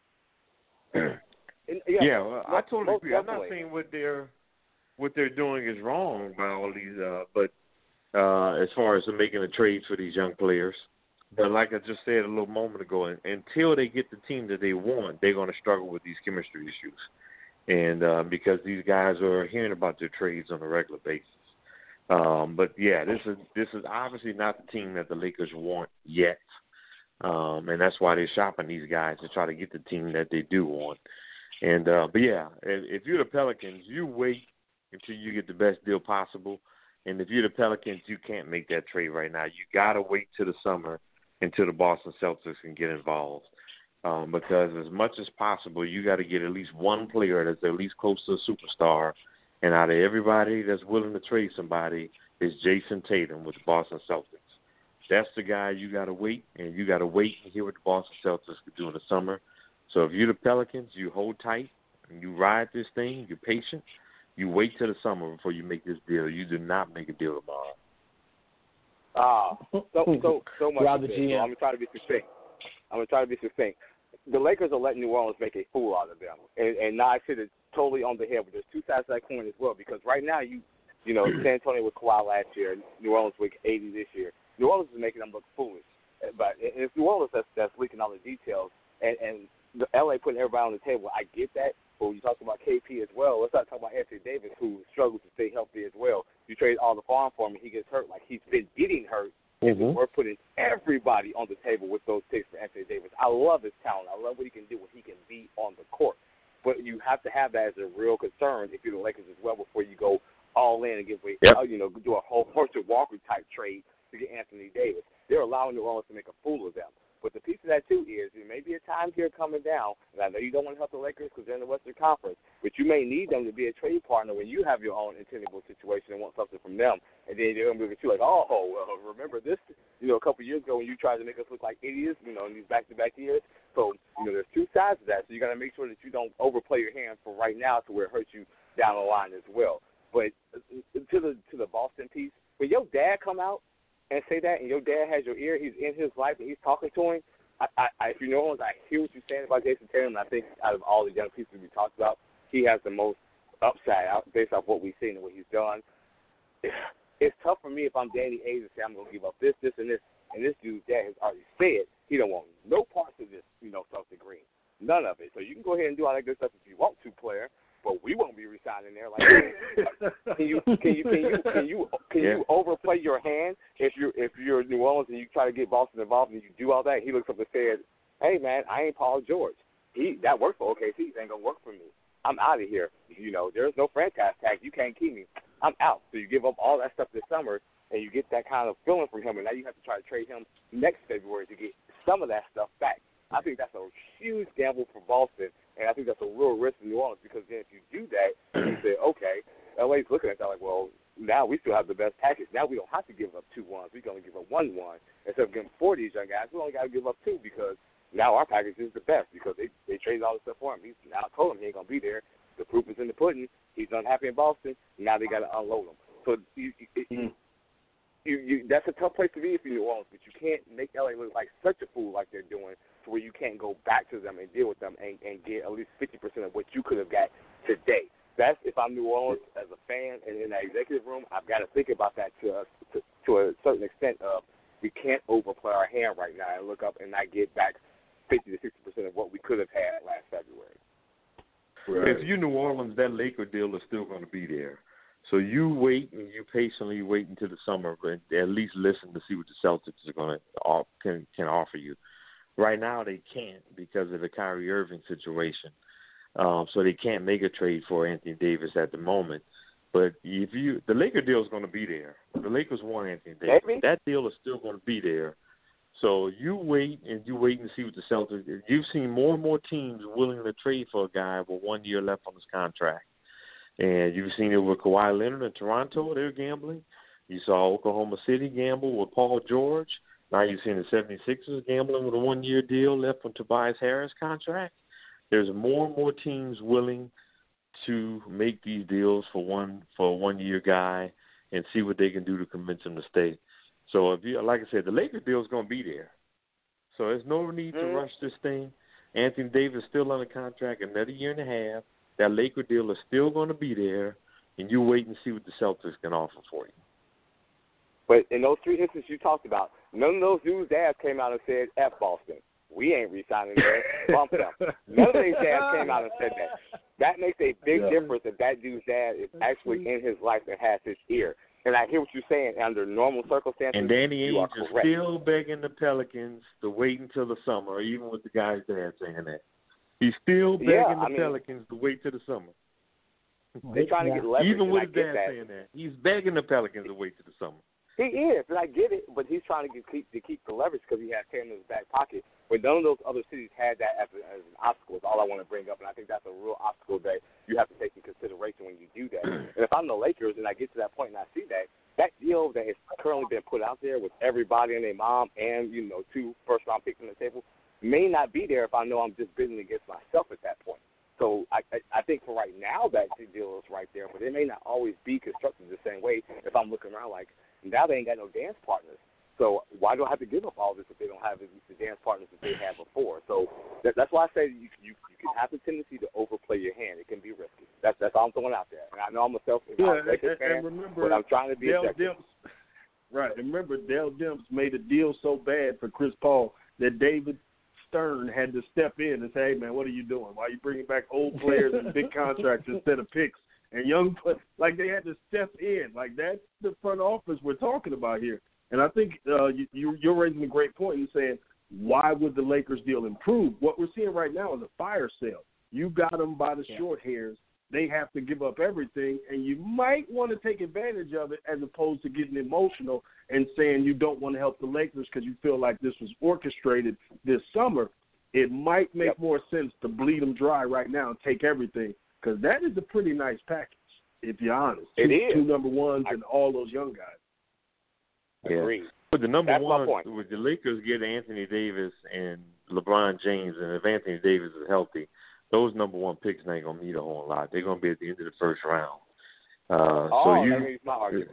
Speaker 7: Well, I totally agree. I'm not saying what they're doing is wrong by all these, but as far as making the trades for these young players. But like I just said a little moment ago, until they get the team that they want, they're going to struggle with these chemistry issues. And because these guys are hearing about their trades on a regular basis. But, yeah, this is obviously not the team that the Lakers want yet. And that's why they're shopping these guys to try to get the team that they do want. And but, yeah, if you're the Pelicans, you wait until you get the best deal possible. And if you're the Pelicans, you can't make that trade right now. You got to wait till the summer until the Boston Celtics can get involved. Because as much as possible, you got to get at least one player that's at least close to a superstar. And out of everybody that's willing to trade somebody is Jason Tatum with the Boston Celtics. That's the guy you got to wait, and you got to wait and hear what the Boston Celtics could do in the summer. So if you're the Pelicans, you hold tight, and you ride this thing, you're patient. You wait till the summer before you make this deal. You do not make a deal tomorrow.
Speaker 6: So much.
Speaker 2: Rob the
Speaker 6: GM.
Speaker 2: GM.
Speaker 6: I'm going to try to be succinct. The Lakers are letting New Orleans make a fool out of them. And now I sit it totally on the head, but there's two sides to that coin as well, because right now you San Antonio with Kawhi last year, New Orleans with AD this year. New Orleans is making them look foolish. But it's New Orleans that's leaking all the details. And the LA putting everybody on the table, I get that. But when you talk about KP as well, let's not talk about Anthony Davis, who struggles to stay healthy as well. You trade all the farm for him, and he gets hurt like he's been getting hurt. Mm-hmm. We're putting everybody on the table with those picks for Anthony Davis. I love his talent. I love what he can do, what he can be on the court. But you have to have that as a real concern if you're the Lakers as well before you go all in and give away, do a whole Herschel Walker-type trade to get Anthony Davis. They're allowing New Orleans to make a fool of them. But the piece of that, too, is there may be a time here coming down, and I know you don't want to help the Lakers because they're in the Western Conference, but you may need them to be a trade partner when you have your own untenable situation and want something from them. And then they're going to look at you like, oh, well, remember this, a couple of years ago when you tried to make us look like idiots, in these back-to-back years. So, there's two sides to that. So you got to make sure that you don't overplay your hand for right now to where it hurts you down the line as well. But to the Boston piece, when your dad come out and say that, and your dad has your ear, he's in his life, and he's talking to him, if you know him, I hear what you're saying about Jason Tatum, and I think out of all the young people we talked about, he has the most upside based off what we've seen and what he's done. It's tough for me if I'm Danny Ainge to say I'm going to give up this, and this, and this dude's dad has already said he don't want no parts of this, Celtic Green. None of it. So you can go ahead and do all that good stuff if you want to, player. But we won't be resigning there. Like, can you overplay your hand if you're New Orleans and you try to get Boston involved and you do all that? He looks up and says, "Hey man, I ain't Paul George. That worked for OKC. It ain't gonna work for me. I'm out of here. There's no franchise tag. You can't keep me. I'm out." So you give up all that stuff this summer and you get that kind of feeling from him, and now you have to try to trade him next February to get some of that stuff back. I think that's a huge gamble for Boston, and I think that's a real risk in New Orleans because then if you do that, you say, okay, LA's looking at that like, well, now we still have the best package. Now we don't have to give up 2 1s. We're going to give up 1 1. Instead of giving 4 of these young guys, we only got to give up 2 because now our package is the best because they traded all this stuff for him. He's now told him he ain't going to be there. The proof is in the pudding. He's unhappy in Boston. Now they got to unload him. So that's a tough place to be if you're New Orleans, but you can't make LA look like such a fool like they're doing to where you can't go back to them and deal with them and get at least 50% of what you could have got today. That's if I'm New Orleans as a fan and in that executive room, I've got to think about that to a certain extent of we can't overplay our hand right now and look up and not get back 50 to 60% of what we could have had last February.
Speaker 7: Right. If you're New Orleans, that Laker deal is still going to be there. So you wait and you patiently wait until the summer, but at least listen to see what the Celtics are going to can offer you. Right now they can't because of the Kyrie Irving situation, so they can't make a trade for Anthony Davis at the moment. But the Laker deal is going to be there. The Lakers want Anthony Davis. That deal is still going to be there. So you wait and see what the Celtics do. You've seen more and more teams willing to trade for a guy with 1 year left on his contract. And you've seen it with Kawhi Leonard in Toronto. They're gambling. You saw Oklahoma City gamble with Paul George. Now you've seen the 76ers gambling with a 1 year deal left on Tobias Harris' contract. There's more and more teams willing to make these deals for a 1 year guy and see what they can do to convince him to stay. So if you, like I said, the Lakers deal is going to be there. So there's no need to rush this thing. Anthony Davis is still under contract another year and a half. That Laker deal is still going to be there, and you wait and see what the Celtics can offer for you.
Speaker 6: But in those three instances you talked about, none of those dudes' dads came out and said, F Boston. We ain't re-signing there. Bump them. None of these dads came out and said that. That makes a big difference if that dude's dad is actually in his life and has his ear. And I hear what you're saying. Under normal circumstances,
Speaker 7: and Danny Ainge is
Speaker 6: correct.
Speaker 7: still begging the Pelicans to wait until the summer, even with the guy's dad saying that. He's still begging the Pelicans to wait till the summer.
Speaker 6: They're trying to get leverage.
Speaker 7: Even with his dad saying that. He's begging the Pelicans to wait till the summer.
Speaker 6: He is, and I get it, but he's trying to keep the leverage because he has Cam in his back pocket. But none of those other cities had that as an obstacle is all I want to bring up, and I think that's a real obstacle that you have to take in consideration when you do that. And if I'm the Lakers and I get to that point and I see that deal that has currently been put out there with everybody and their mom and, 2 first-round picks on the table may not be there if I know I'm just bidding against myself at that point. So I think for right now that deal is right there, but it may not always be constructed the same way if I'm looking around like, now they ain't got no dance partners. So why do I have to give up all this if they don't have the dance partners that they had before? So that's why I say you can have the tendency to overplay your hand. It can be risky. That's all I'm throwing out there. And I know I'm a self-evaluated fan,
Speaker 8: remember,
Speaker 6: but I'm trying to be objective.
Speaker 8: Right. And remember, Dale Demps made a deal so bad for Chris Paul that David Stern had to step in and say, hey, man, what are you doing? Why are you bringing back old players and big contracts instead of picks? And young players, like they had to step in. Like that's the front office we're talking about here. And I think you're raising a great point in saying, why would the Lakers deal improve? What we're seeing right now is a fire sale. You got them by the short hairs. They have to give up everything, and you might want to take advantage of it as opposed to getting emotional and saying you don't want to help the Lakers because you feel like this was orchestrated this summer. It might make more sense to bleed them dry right now and take everything because that is a pretty nice package, if you're honest.
Speaker 6: It is.
Speaker 8: 2 number ones and all those young guys.
Speaker 7: Yeah.
Speaker 6: Agreed.
Speaker 7: But the number
Speaker 6: That's
Speaker 7: one,
Speaker 6: my point.
Speaker 7: with the Lakers get Anthony Davis and LeBron James, and if Anthony Davis is healthy, those number one picks ain't going to mean a whole lot. They're going to be at the end of the first round.
Speaker 6: that means my argument.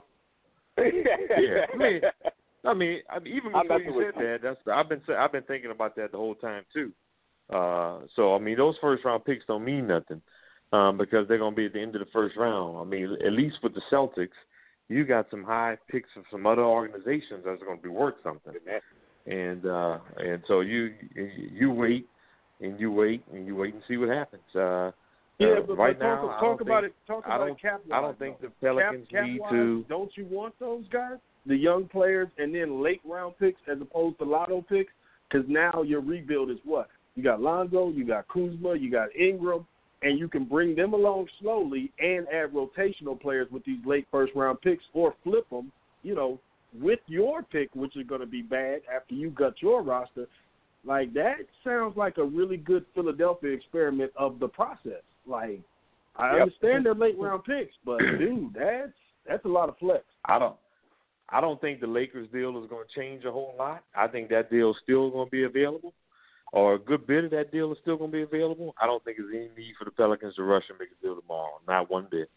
Speaker 7: Yeah. I mean, even before you said that, I've been thinking about that the whole time too. So I mean, those first round picks don't mean nothing because they're going to be at the end of the first round. I mean, at least with the Celtics, you got some high picks of some other organizations that's going to be worth something. And so you wait and you wait and see what happens.
Speaker 8: But
Speaker 7: right
Speaker 8: talk about it.
Speaker 7: I don't think the Pelicans need to.
Speaker 8: Don't you want those guys, the young players, and then late round picks as opposed to lotto picks? Because now your rebuild is what? You got Lonzo, you got Kuzma, you got Ingram, and you can bring them along slowly and add rotational players with these late first round picks, or flip them, with your pick, which is going to be bad after you gut your roster. Like, that sounds like a really good Philadelphia experiment of the process. Like, I understand they're late round picks, but dude, that's a lot of flex.
Speaker 7: I don't think the Lakers deal is going to change a whole lot. I think that deal is still going to be available, or a good bit of that deal is still going to be available. I don't think there's any need for the Pelicans to rush and make a deal tomorrow. Not one bit.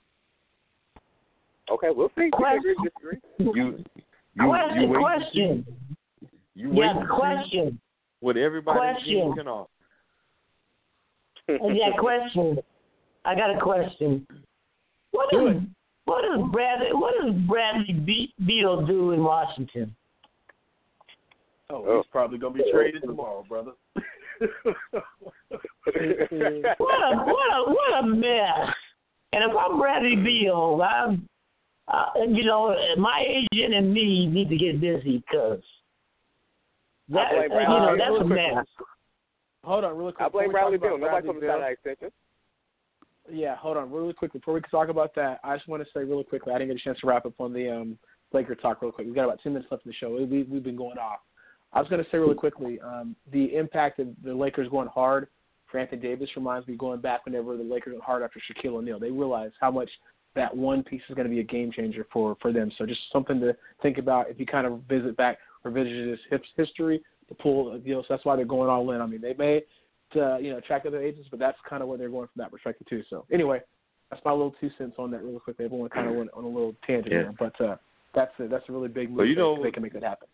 Speaker 6: Okay, we'll see.
Speaker 9: Question.
Speaker 7: Question. You wait and
Speaker 9: question.
Speaker 7: See what everybody can offer.
Speaker 9: Question. I got a question. What does Bradley Beal do in Washington?
Speaker 8: He's probably gonna be traded tomorrow, brother.
Speaker 9: What a mess! And if I'm Bradley Beal, my agent and me need to get busy because that's a mess.
Speaker 2: Hold on, really quick.
Speaker 6: I blame Bradley Beal. Nobody told me that extension.
Speaker 2: Yeah, hold on, really quick. Before we can talk about that, I just want to say really quickly, I didn't get a chance to wrap up on the Laker talk real quick. We've got about 10 minutes left in the show. We've been going off. I was going to say really quickly, the impact of the Lakers going hard for Anthony Davis reminds me going back whenever the Lakers went hard after Shaquille O'Neal. They realized how much that one piece is going to be a game changer for them. So just something to think about if you kind of revisit his history, the pool, so that's why they're going all in. I mean, they may attract other agents, but that's kind of where they're going from that perspective too. So anyway, that's my little 2 cents on that really quickly. Everyone kind of went on a little tangent there, but that's a really big move. They can make that happen.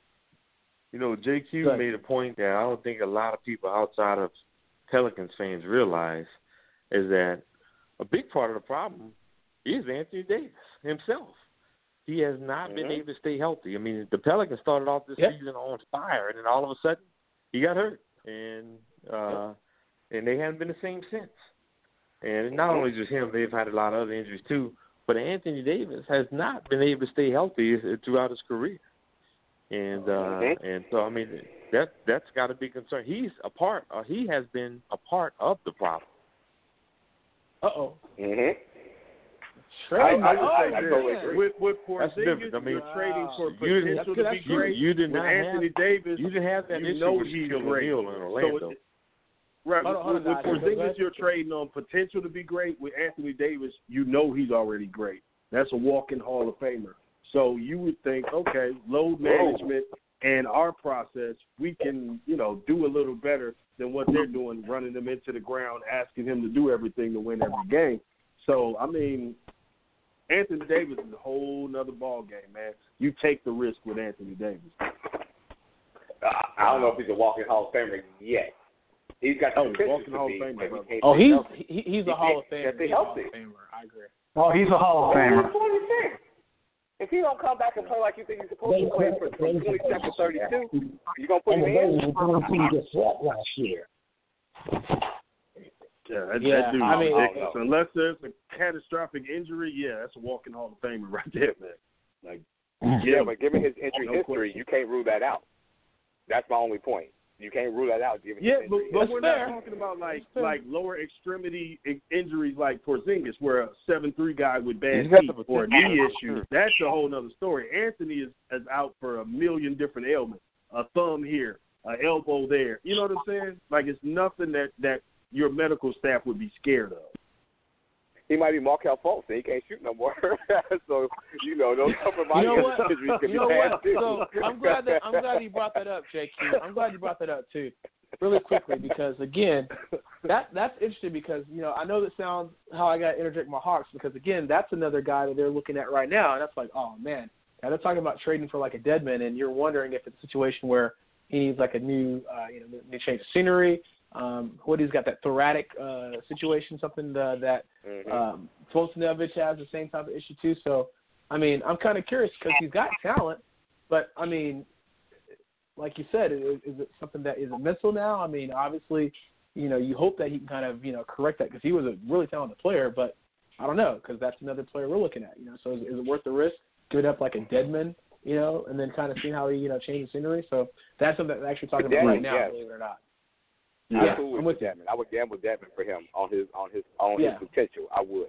Speaker 7: JQ made a point that I don't think a lot of people outside of Pelicans fans realize is that a big part of the problem is Anthony Davis himself. He has not been able to stay healthy. I mean, the Pelicans started off this season on fire, and then all of a sudden he got hurt, and they haven't been the same since. And not only just him, they've had a lot of other injuries too. But Anthony Davis has not been able to stay healthy throughout his career, and so I mean that's got to be concerned. He has been a part of the problem.
Speaker 8: Sure. I totally agree. With Porzingis, you're trading for potential to be great.
Speaker 7: You did not have
Speaker 8: Anthony Davis.
Speaker 7: You didn't have that issue with Shaquille O'Neal in Orlando.
Speaker 8: Right. With Porzingis, you're trading on potential to be great. With Anthony Davis, he's already great. That's a walking Hall of Famer. So you would think, okay, load management and our process, we can, do a little better than what they're doing, running them into the ground, asking him to do everything to win every game. So, I mean, Anthony Davis is a whole nother ball game, man. You take the risk with Anthony Davis.
Speaker 6: I don't know if he's a walking Hall of Famer yet. He's got the potential
Speaker 8: walking Hall of Famer.
Speaker 2: He's a Hall of Famer.
Speaker 6: He's a Hall of
Speaker 2: Famer. I agree.
Speaker 1: Oh, he's a Hall of Famer.
Speaker 6: If he don't come back and play like you think he's supposed to play from 27 to 32, you gonna put him in?
Speaker 9: Last year.
Speaker 8: That dude
Speaker 2: I mean,
Speaker 8: ridiculous. Unless there's a catastrophic injury, that's a walking Hall of Famer right there, man.
Speaker 6: But given his injury history, you can't rule that out. That's my only point. You can't rule that out. Given his injury
Speaker 8: but we're not talking about like lower extremity injuries like Porzingis, where a 7'3" guy with bad feet or knee issues. That's a whole other story. Anthony is out for a million different ailments. A thumb here, an elbow there. You know what I'm saying? Like it's nothing that your medical staff would be scared of.
Speaker 6: He might be Markelle Fultz, and he can't shoot no more. So, those upper body injuries can be bad too.
Speaker 2: So I'm glad you brought that up, JQ. I'm glad you brought that up too, really quickly, because again, that's interesting because I know that sounds how I got to interject my Hawks because again, that's another guy that they're looking at right now, and that's like, oh man, now they're talking about trading for like a deadman, and you're wondering if it's a situation where he needs like a new change of scenery. He's got that thoracic situation, something that Fultz has the same type of issue too. So, I mean, I'm kind of curious because he's got talent, but I mean, like you said, is it something that is mental now? I mean, obviously, you hope that he can kind of correct that because he was a really talented player, but I don't know because that's another player we're looking at. So is it worth the risk? Give it up like a deadman, and then kind of seeing how he changes scenery. So that's something that I'm actually talking about right now, believe it or not.
Speaker 6: I'm cool with Dedmon. I would gamble Dedmon for him on his potential. I would.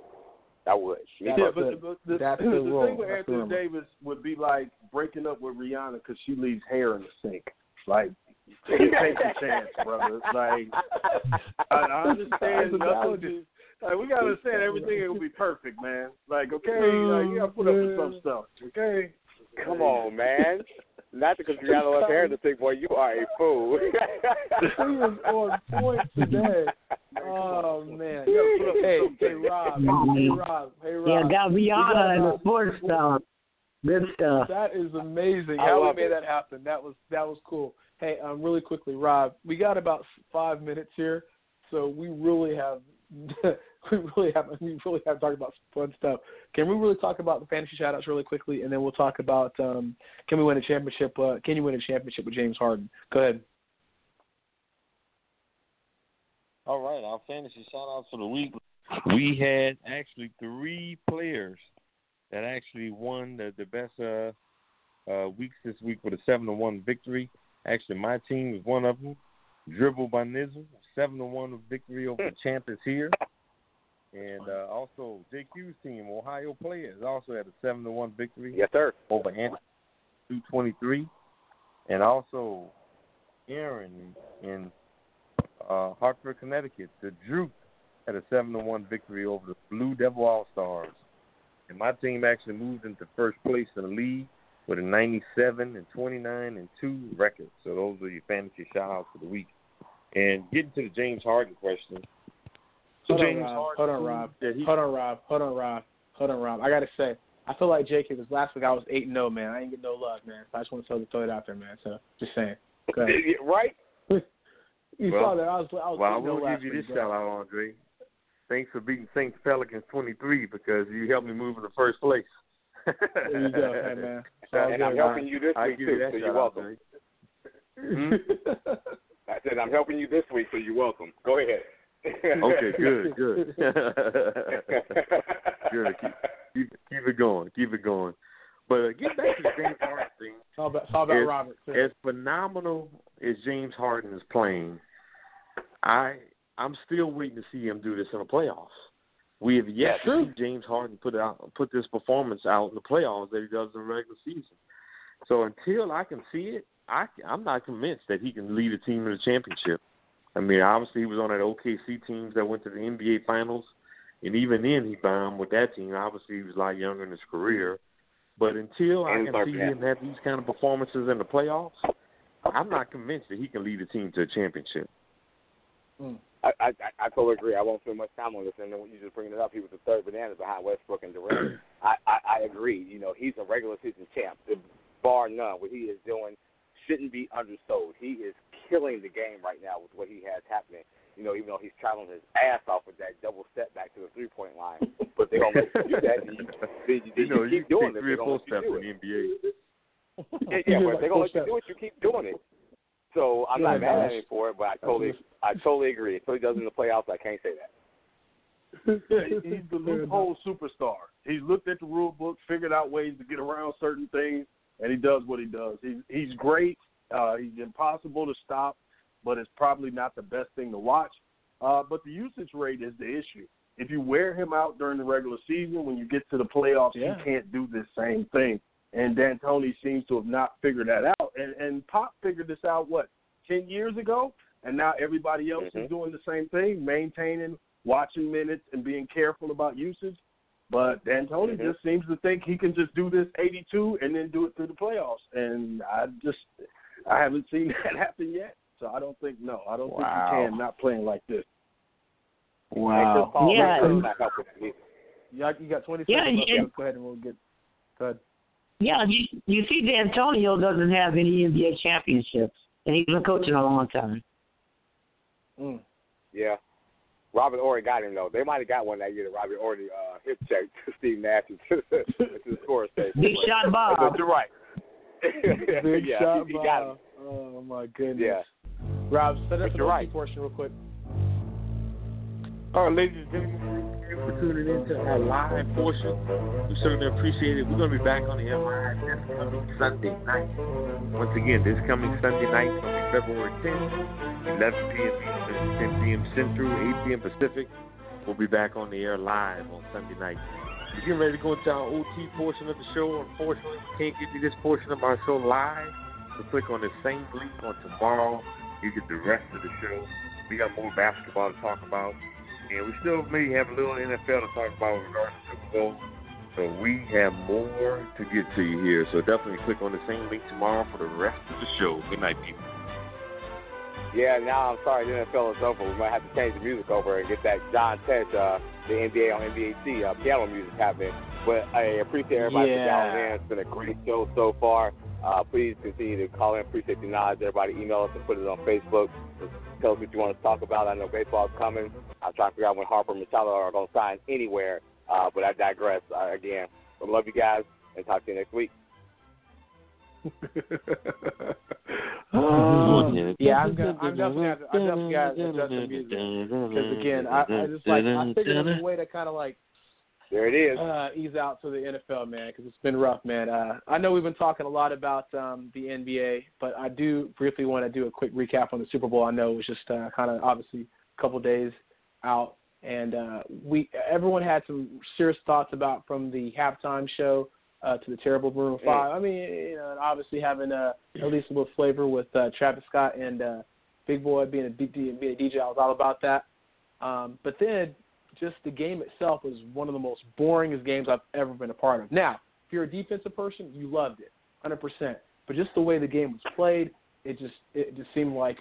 Speaker 8: But the thing with Anthony Davis would be like breaking up with Rihanna because she leaves hair in the sink. Like, take a chance, brother. Like, I understand nothing. Like, we gotta understand everything will be perfect, man. Like, okay, you gotta put up with some stuff, okay?
Speaker 6: Come on, man. Not because Rihanna left hair in the sink, boy. You are a fool.
Speaker 2: He is on point today. Oh man. Hey, Rob.
Speaker 9: Yeah, got Rihanna and the sports stuff. Good stuff.
Speaker 2: That is amazing. How we made that happen. That was cool. Hey, really quickly, Rob. We got about 5 minutes here, so we really have talked about some fun stuff. Can we really talk about the fantasy shoutouts really quickly, and then we'll talk about can you win a championship with James Harden? Go ahead.
Speaker 7: All right, our fantasy shoutouts for the week. We had actually 3 players that actually won the best weeks this week with a 7-1 victory. Actually, my team was one of them. Dribble by Nizzle, 7-1 victory over the Champ is here. And also, JQ's team, Ohio Players, also had a 7-1 victory.
Speaker 6: Yes, sir.
Speaker 7: Over Anthony 223. And also Aaron in Hartford, Connecticut. The Droop had a 7-1 victory over the Blue Devil All-Stars. And my team actually moved into first place in the league with a 97-29-2 record. So those are your fantasy shout-outs for the week. And getting to the James Harden question.
Speaker 2: Hold on, Rob. I got to say, I feel like Jake, because last week I was 8-0, man. I ain't get no love, man. So I just want to throw it out there, man. So just saying. Go ahead.
Speaker 6: Right?
Speaker 2: You saw that. I was
Speaker 7: I will give you this shout-out, Andre. Thanks for beating St. Pelicans 23 because you helped me move in the first place.
Speaker 2: There you go, hey, man.
Speaker 6: And I'm helping you this week, too, so you're welcome. I said I'm helping you this week, so you're welcome. Go ahead.
Speaker 7: Okay, good. Good. Keep it going. But get back to the James Harden thing.
Speaker 2: It's all about Robert. Too.
Speaker 7: As phenomenal as James Harden is playing, I'm still waiting to see him do this in the playoffs. We have yet to see James Harden put this performance out in the playoffs that he does in the regular season. So until I can see it, I'm not convinced that he can lead a team to the championship. I mean, obviously he was on that OKC team that went to the NBA Finals, and even then he bombed with that team. Obviously he was a lot younger in his career. But until I can see him have these kind of performances in the playoffs, I'm not convinced that he can lead a team to a championship.
Speaker 6: I totally agree. I won't spend much time on this, and then when you just bringing it up, he was the third banana behind Westbrook and Durant. I agree. You know, he's a regular season champ, bar none. What he is doing shouldn't be undersold. He is killing the game right now with what he has happening. You know, even though he's traveling his ass off with that double step back to the three-point line, but they're gonna let you do that. And you keep doing it.
Speaker 7: 3 or 4 steps in the NBA.
Speaker 6: Yeah, but they're gonna let you do it. You keep doing it. So I'm not mad at him for it, but I totally agree. Until he does in the playoffs, I can't say that.
Speaker 8: He's the loophole superstar. He's looked at the rule book, figured out ways to get around certain things, and he does what he does. He's great. He's impossible to stop, but it's probably not the best thing to watch. But the usage rate is the issue. If you wear him out during the regular season, when you get to the playoffs, he can't do this same thing. And D'Antoni seems to have not figured that out. And Pop figured this out, 10 years ago? And now everybody else is doing the same thing, maintaining, watching minutes, and being careful about usage. But D'Antoni just seems to think he can just do this 82 and then do it through the playoffs. And I haven't seen that happen yet. So I don't think think you can, not playing like this.
Speaker 2: Wow.
Speaker 9: Yeah.
Speaker 2: You got 20 seconds left. Go ahead and we'll get good.
Speaker 9: Yeah, you see, D'Antonio doesn't have any NBA championships, and he's been coaching a long time.
Speaker 6: Yeah. Robert Horry got him, though. They might have got one that year that Robert Horry hip checked Steve Nash to the score station.
Speaker 9: Big shot Bob.
Speaker 6: But you're right.
Speaker 2: Big shot
Speaker 6: he
Speaker 2: Bob.
Speaker 6: Got him.
Speaker 2: Oh, my goodness.
Speaker 6: Yeah.
Speaker 2: Rob, set up the
Speaker 6: right.
Speaker 2: portion real quick.
Speaker 7: All right, ladies and gentlemen, thank you for tuning in to our live portion. We certainly appreciate it. We're going to be back on the air live this coming Sunday night. Once again, this coming Sunday night will be February 10th, 11 p.m. Eastern, 10 p.m. Central, 8 p.m. Pacific. We'll be back on the air live on Sunday night. We're getting ready to go into our OT portion of the show. Unfortunately, we can't get to this portion of our show live. So click on the same link on tomorrow. You get the rest of the show. We got more basketball to talk about. And we still may have a little NFL to talk about regarding the Super Bowl. So we have more to get to you here. So definitely click on the same link tomorrow for the rest of the show. Good night, people.
Speaker 6: Yeah, now I'm sorry the NFL is over. We might have to change the music over and get that John Tesh, the NBA on NBAC piano music happening. But I appreciate everybody for dialing in. It's been a great show so far. Please continue to call in. Appreciate the nods. Everybody email us and put it on Facebook. Just tell us what you want to talk about. I know baseball's coming. I'm trying to figure out when Harper and Machado are going to sign anywhere. But I digress. Again, I love you guys, and talk to you next week.
Speaker 2: I'm definitely going to adjust the music. Because, again, I figured there's a way to kind of like
Speaker 6: there it is.
Speaker 2: Ease out to the NFL, man, because it's been rough, man. I know we've been talking a lot about the NBA, but I do briefly want to do a quick recap on the Super Bowl. I know it was just kind of obviously a couple days out, and everyone had some serious thoughts about from the halftime show to the terrible Maroon 5. I mean, and obviously having at least a little flavor with Travis Scott and Big Boy being a DJ, I was all about that. But then just the game itself was one of the most boringest games I've ever been a part of. Now, if you're a defensive person, you loved it, 100%. But just the way the game was played, it just seemed like,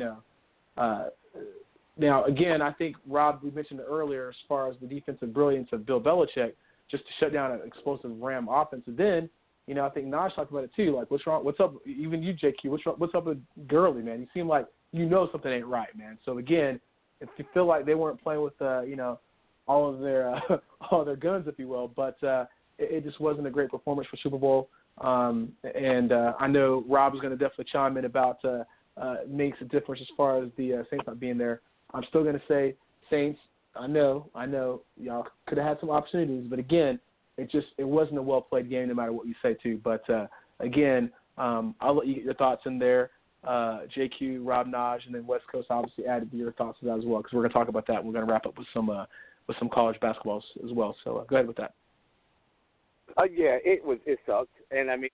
Speaker 2: now, again, I think, Rob, we mentioned it earlier as far as the defensive brilliance of Bill Belichick, just to shut down an explosive Ram offense. And then, I think Naj talked about it too. Like, what's wrong? What's up? Even you, JQ, what's up with Gurley, man? You seem like something ain't right, man. So, again, if you feel like they weren't playing with, all of their guns, if you will, but it just wasn't a great performance for Super Bowl. And I know Rob is going to definitely chime in about makes a difference as far as the Saints not being there. I'm still going to say Saints. I know, y'all could have had some opportunities, but again, it wasn't a well played game, no matter what you say too. But again, I'll let you get your thoughts in there. JQ, Rob, Naj, and then West Coast obviously added your thoughts to that as well, because we're going to talk about that. And we're going to wrap up with some college basketballs as well. So go ahead with that.
Speaker 6: Yeah, it sucked, and I mean.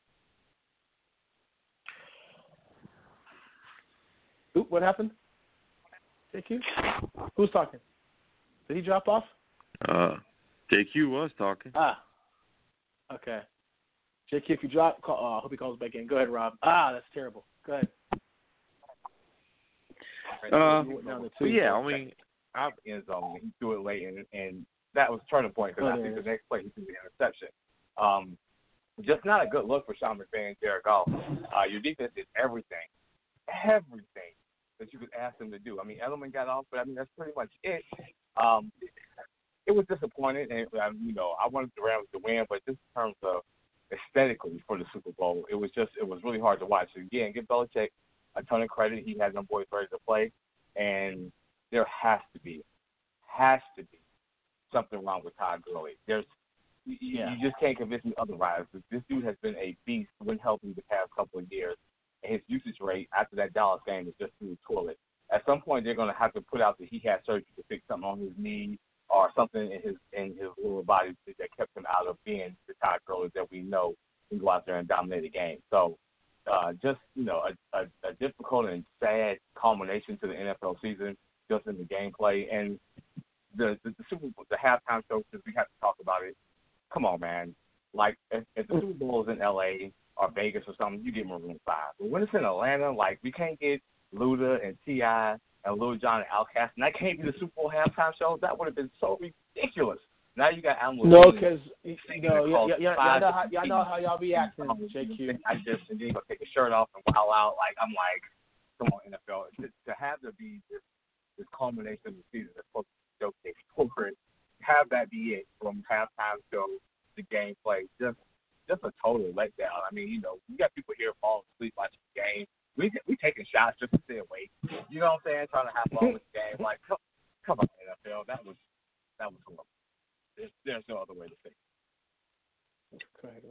Speaker 2: Ooh, what happened? JQ? Who's talking? Did he drop off?
Speaker 7: JQ was talking.
Speaker 2: Okay. JQ, if you drop, I hope he calls back in. Go ahead, Rob. That's terrible. Go ahead.
Speaker 10: Yeah, I mean, out end zone, he threw it late, and that was a turning point, because I think the next play he threw the interception. Just not a good look for Sean McVay and Jared Goff. Your defense did everything that you could ask them to do. I mean, Edelman got off, but I mean, that's pretty much it. It was disappointing, and I wanted the Rams to win, but just in terms of aesthetically for the Super Bowl, it was really hard to watch. So again, give Belichick a ton of credit. He had them boys ready to play, and there has to be something wrong with Todd Gurley. You just can't convince me otherwise. This dude has been a beast when healthy the past couple of years, and his usage rate after that Dallas game is just through the toilet. At some point, they're going to have to put out that he had surgery to fix something on his knee or something in his lower body that kept him out of being the Todd Gurley that we know can go out there and dominate a game. So, a difficult and sad culmination to the NFL season, just in the gameplay and the Super Bowl, the halftime show. Since we have to talk about it, come on, man. Like if the Super Bowl is in LA or Vegas or something, you get Maroon 5. But when it's in Atlanta, like we can't get Luda and T.I. and Lil Jon and Outkast, and that can't be the Super Bowl halftime show. That would have been so ridiculous. Now you got Adam Levine.
Speaker 2: No, because y'all know how y'all be acting, JQ.
Speaker 10: I just and then go take a shirt off and wild out. Like I'm like, come on, NFL. To have there be this culmination of the season that's supposed to showcase corporate, have that be it from halftime show to gameplay. Just a total letdown. I mean, you got people here falling asleep watching the game. We taking shots just to stay awake. You know what I'm saying? Trying to have fun with the game. Like, come on, NFL. That was horrible. There's no other way to say it.
Speaker 2: Go ahead,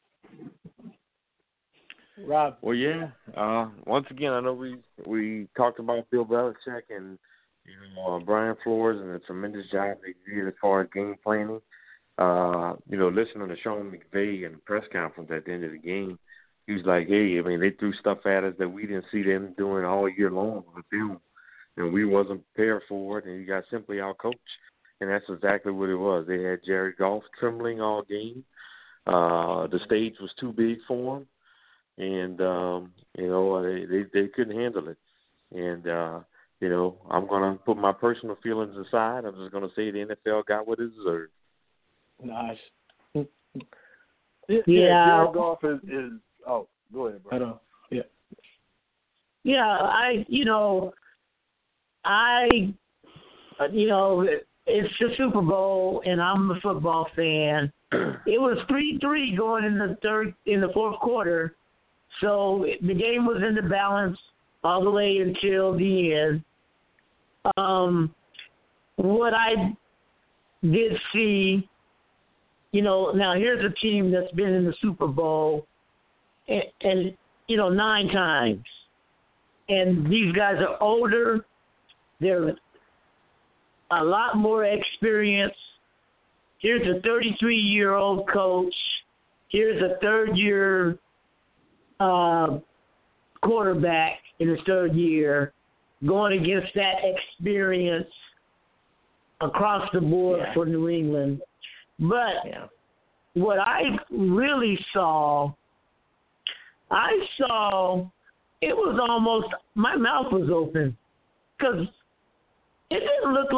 Speaker 2: Rob.
Speaker 7: Well, yeah. Once again, I know we talked about Bill Belichick and Brian Flores and the tremendous job they did as far as game planning. Listening to Sean McVay in the press conference at the end of the game, he was like, hey, I mean, they threw stuff at us that we didn't see them doing all year long on the field, and we wasn't prepared for it, and you got simply out-coached. And that's exactly what it was. They had Jared Goff trembling all game. The stage was too big for him, and they couldn't handle it. And I'm gonna put my personal feelings aside. I'm just gonna say the NFL got what it deserved.
Speaker 2: Nice.
Speaker 8: Jared Goff is. Oh, go ahead, bro.
Speaker 2: I know. Yeah.
Speaker 9: Yeah, it's the Super Bowl, and I'm a football fan. It was 3-3 going in the fourth quarter, so the game was in the balance all the way until the end. What I did see, now here's a team that's been in the Super Bowl and 9 times, and these guys are older. They're a lot more experience. Here's a 33-year-old coach. here's a third-year quarterback in his third year going against that experience across the board for New England. But what I really saw, it was almost, my mouth was open because it didn't look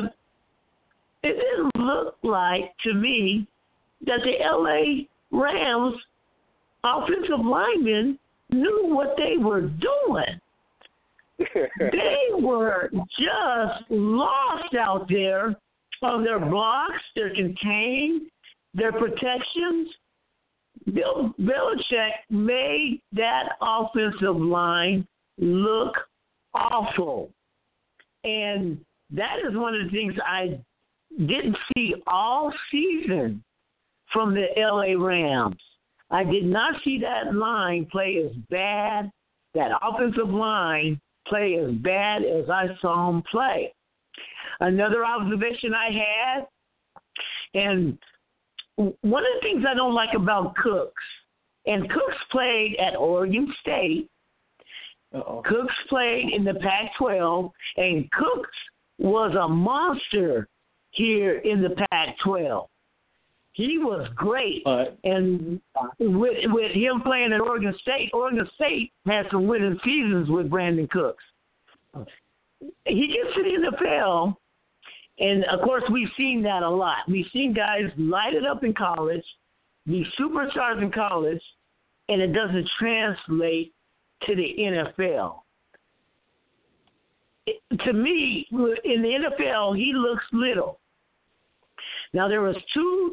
Speaker 9: like to me that the L.A. Rams offensive linemen knew what they were doing. They were just lost out there on their blocks, their contain, their protections. Bill Belichick made that offensive line look awful. And that is one of the things I didn't see all season from the L.A. Rams. I did not see that line play as bad, that offensive line play as bad as I saw them play. Another observation I had, and one of the things I don't like about Cooks, and Cooks played at Oregon State, Cooks played in the Pac-12, and Cooks was a monster here in the Pac-12. He was great. And with him playing at Oregon State had some winning seasons with Brandon Cooks. He gets to the NFL, and, of course, we've seen that a lot. We've seen guys light it up in college, be superstars in college, and it doesn't translate to the NFL. To me, in the NFL, he looks little. Now, there was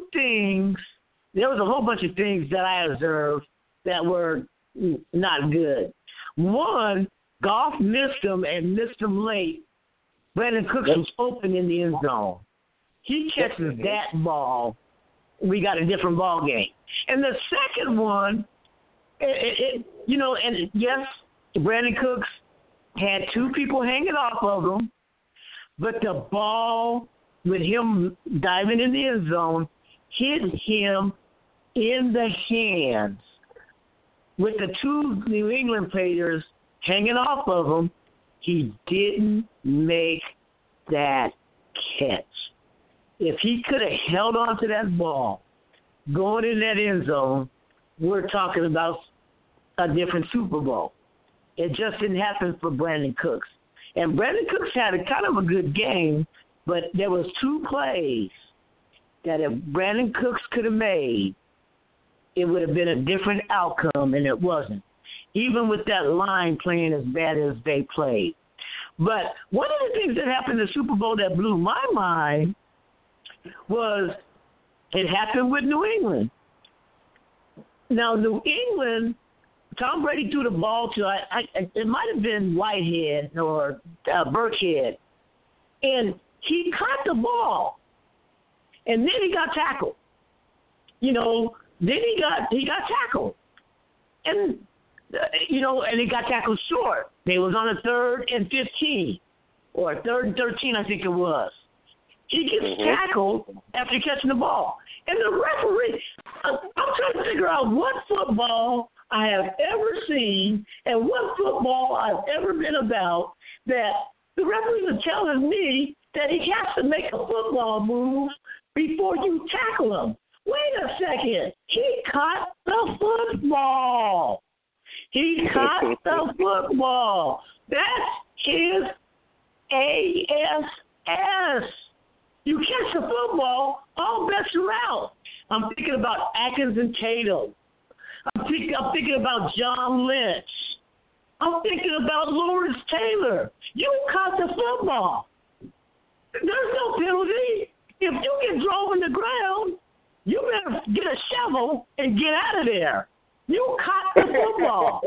Speaker 9: a whole bunch of things that I observed that were not good. One, Goff missed him and missed him late. Brandon Cooks was open in the end zone. He catches that ball, we got a different ball game. And the second one, and yes, Brandon Cooks had two people hanging off of him, but the ball, with him diving in the end zone, hit him in the hands. With the two New England players hanging off of him, he didn't make that catch. If he could have held on to that ball going in that end zone, we're talking about a different Super Bowl. It just didn't happen for Brandon Cooks. And Brandon Cooks had a kind of a good game, but there was two plays that if Brandon Cooks could have made, it would have been a different outcome, and it wasn't, even with that line playing as bad as they played. But one of the things that happened in the Super Bowl that blew my mind was it happened with New England. Now, New England, Tom Brady threw the ball to, it might have been Whitehead or Burkhead, and he caught the ball, and then he got tackled. Then he got tackled, and and he got tackled short. They was on a 3rd and 15, or 3rd and 13, I think it was. He gets tackled after catching the ball, and the referee. I'm trying to figure out what football I have ever seen and what football I've ever been about that the referees are telling me that he has to make a football move before you tackle him. Wait a second. He caught the football. He caught the football. That's his ASS. You catch the football, all bets are out. I'm thinking about Atkins and Tatum. I'm thinking about John Lynch. I'm thinking about Lawrence Taylor. You caught the football. There's no penalty. If you get drove in the ground, you better get a shovel and get out of there. You caught the football.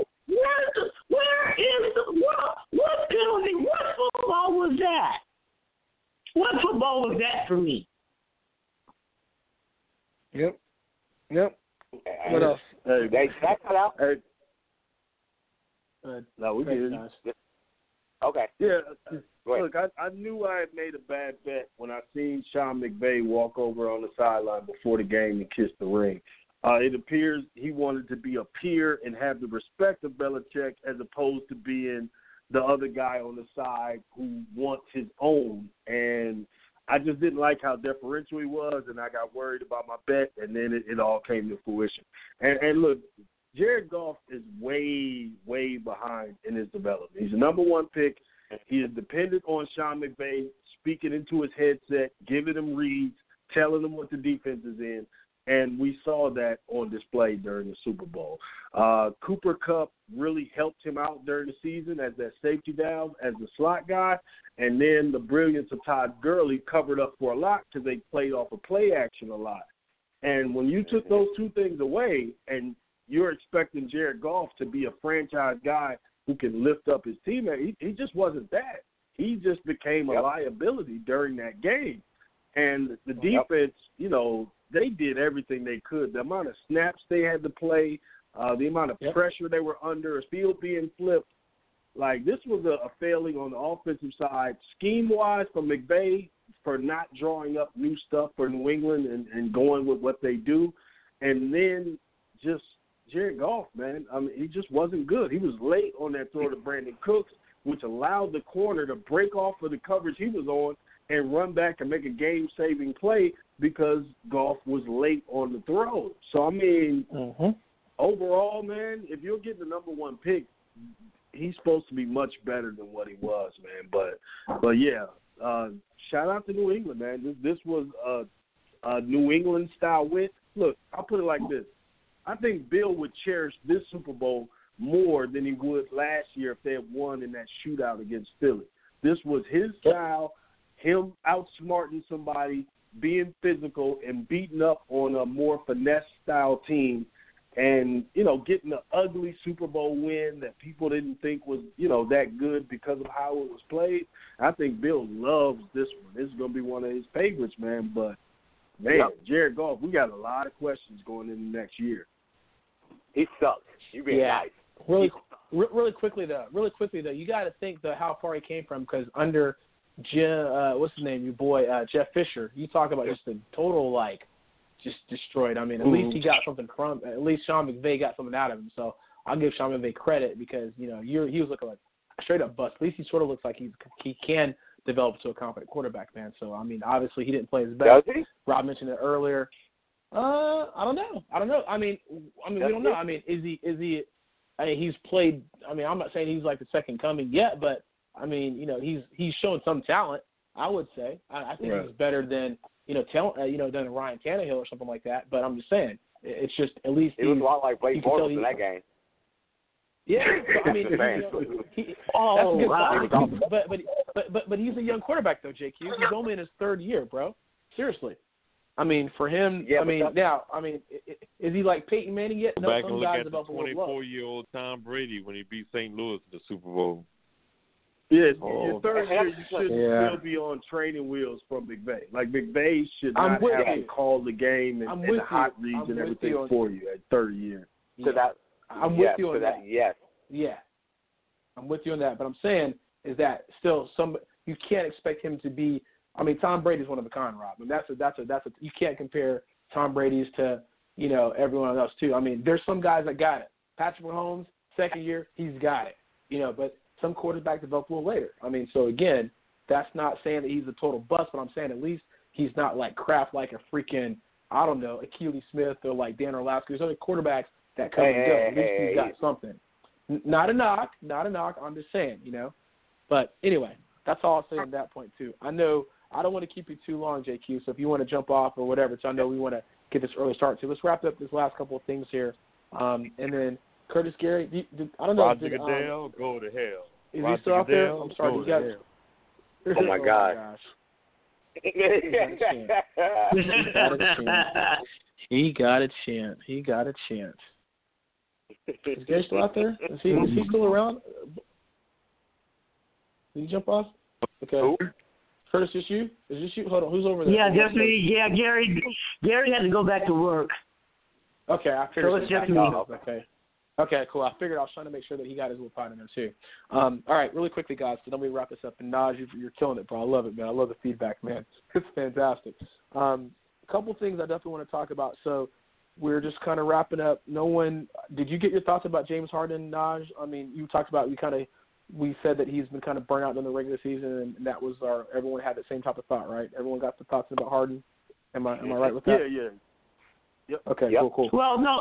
Speaker 9: What penalty? What football was that? What football was that for me?
Speaker 2: Yep. What else?
Speaker 6: Hey, that cut out.
Speaker 8: Hey. No, we did.
Speaker 6: Okay.
Speaker 8: Yeah. Look, I knew I had made a bad bet when I seen Sean McVay walk over on the sideline before the game and kiss the ring. It appears he wanted to be a peer and have the respect of Belichick as opposed to being the other guy on the side who wants his own. And I just didn't like how deferential he was, and I got worried about my bet, and then it all came to fruition. And look, Jared Goff is way, way behind in his development. He's the number one pick. He is dependent on Sean McVay speaking into his headset, giving him reads, telling him what the defense is in, and we saw that on display during the Super Bowl. Cooper Kupp really helped him out during the season as that safety valve, as the slot guy, and then the brilliance of Todd Gurley covered up for a lot because they played off of play action a lot. And when you took those two things away and you're expecting Jared Goff to be a franchise guy who can lift up his teammate, he just wasn't that. He just became a liability during that game. And the defense, you know, they did everything they could. The amount of snaps they had to play, the amount of pressure they were under, a field being flipped. Like, this was a failing on the offensive side, scheme-wise for McVay for not drawing up new stuff for New England and going with what they do. And then just Jared Goff, man, I mean, he just wasn't good. He was late on that throw to Brandon Cooks, which allowed the corner to break off of the coverage he was on and run back and make a game-saving play because Goff was late on the throw. So, I mean, overall, man, if you're getting the number one pick, he's supposed to be much better than what he was, man. But yeah, shout out to New England, man. This was a New England-style win. Look, I'll put it like this. I think Bill would cherish this Super Bowl more than he would last year if they had won in that shootout against Philly. This was his style, him outsmarting somebody, being physical, and beating up on a more finesse-style team and, you know, getting an ugly Super Bowl win that people didn't think was, you know, that good because of how it was played. I think Bill loves this one. This is going to be one of his favorites, man. But, man, Jared Goff, we got a lot of questions going into next year.
Speaker 6: He sucks. You being nice.
Speaker 2: Really quickly though, you got to think how far he came from because under what's his name, your boy Jeff Fisher. You talk about just a total just destroyed. I mean, at least he got something from. At least Sean McVay got something out of him. So I'll give Sean McVay credit because he was looking like a straight up bust. At least he sort of looks like he can develop to a competent quarterback, man. So I mean, obviously he didn't play his best.
Speaker 6: Does he?
Speaker 2: Rob mentioned it earlier. I don't know. I mean, we don't know. I mean, is he? I mean, he's played. I mean, I'm not saying he's like the second coming yet, but I mean, he's shown some talent. I would say. I think he's better than than Ryan Tannehill or something like that. But I'm just saying, it's just at least
Speaker 6: it was a lot like Blake Bortles in that game.
Speaker 2: Yeah, so, I mean, but he's a young quarterback though, JQ. He's only in his third year, bro. Seriously. I mean, for him, is he like Peyton Manning yet? No,
Speaker 7: back
Speaker 2: some
Speaker 7: and look
Speaker 2: guys
Speaker 7: at the 24-year-old Tom Brady when he beat St. Louis in the Super Bowl.
Speaker 8: Yes, your third year, you should still be on training wheels from McVay. Like, McVay should not have to call the game and the hot reads and everything for you at third year.
Speaker 6: So that
Speaker 2: I'm with you on that.
Speaker 6: Yes.
Speaker 2: Yeah, I'm with you on that. But I'm saying is that still you can't expect him to be. I mean, Tom Brady's one of a kind, Rob. And that's you can't compare Tom Brady's to everyone else too. I mean, there's some guys that got it. Patrick Mahomes, second year, he's got it. But some quarterbacks develop a little later. I mean, so again, that's not saying that he's a total bust, but I'm saying at least he's not like crap like a freaking Achilles Smith or like Dan Orlovsky. There's other quarterbacks that come and go. At least he's got something. Not a knock. I'm just saying, But anyway, that's all I'll say on that point too. I know. I don't want to keep you too long, JQ, so if you want to jump off or whatever, so I know we want to get this early start too. Let's wrap up this last couple of things here. And then Curtis Gary, I don't know.
Speaker 7: Roger Goodell, go to hell.
Speaker 2: Is he still out there? I'm sorry.
Speaker 7: Go to hell.
Speaker 6: Oh, my God.
Speaker 2: He got a chance. Is Gary still out there? Is he still around? Did he jump off? Okay.
Speaker 6: Who?
Speaker 2: Curtis, is this you? Hold on, who's over there?
Speaker 9: Yeah, just me. Yeah, Gary had to go back to work.
Speaker 2: Okay, I figured.
Speaker 9: So it's just me.
Speaker 2: Okay, cool. I figured I was trying to make sure that he got his little part in there too. All right, really quickly, guys, so then we wrap this up. And Naj, you're killing it, bro. I love it, man. I love the feedback, man. It's fantastic. A couple things I definitely want to talk about. So we're just kind of wrapping up. Did you get your thoughts about James Harden, Naj? I mean, you talked about we said that he's been kind of burnt out in the regular season, and that was everyone had the same type of thought, right? Everyone got the thoughts about Harden. Am I right with that?
Speaker 8: Yeah. Yep.
Speaker 2: Okay.
Speaker 6: Yep.
Speaker 2: Cool.
Speaker 9: Well, no,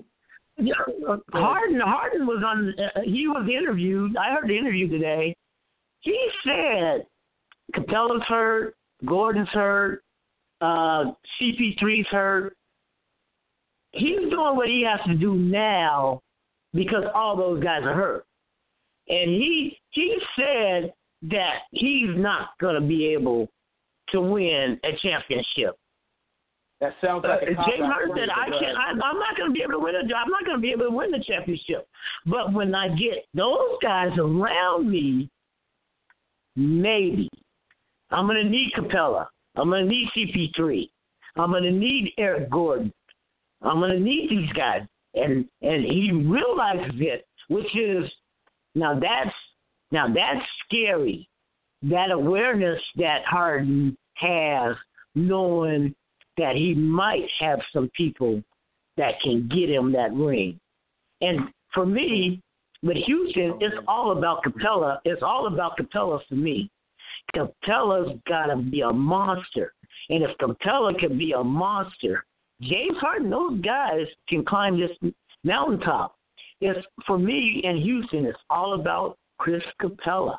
Speaker 9: Harden was on. He was interviewed. I heard the interview today. He said Capella's hurt, Gordon's hurt, CP3's hurt. He's doing what he has to do now because all those guys are hurt. And he said that he's not going to be able to win a championship.
Speaker 2: That sounds like a
Speaker 9: James Harden said, I'm not going to be able to win a job. I'm not going to be able to win the championship. But when I get those guys around me, maybe. I'm going to need Capella. I'm going to need CP3. I'm going to need Eric Gordon. I'm going to need these guys. And he realizes it, which is, now that's scary. That awareness that Harden has, knowing that he might have some people that can get him that ring. And for me, with Houston, it's all about Capella. It's all about Capella for me. Capella's got to be a monster. And if Capella can be a monster, James Harden, those guys can climb this mountaintop. It's, for me in Houston, it's all about Chris Capella.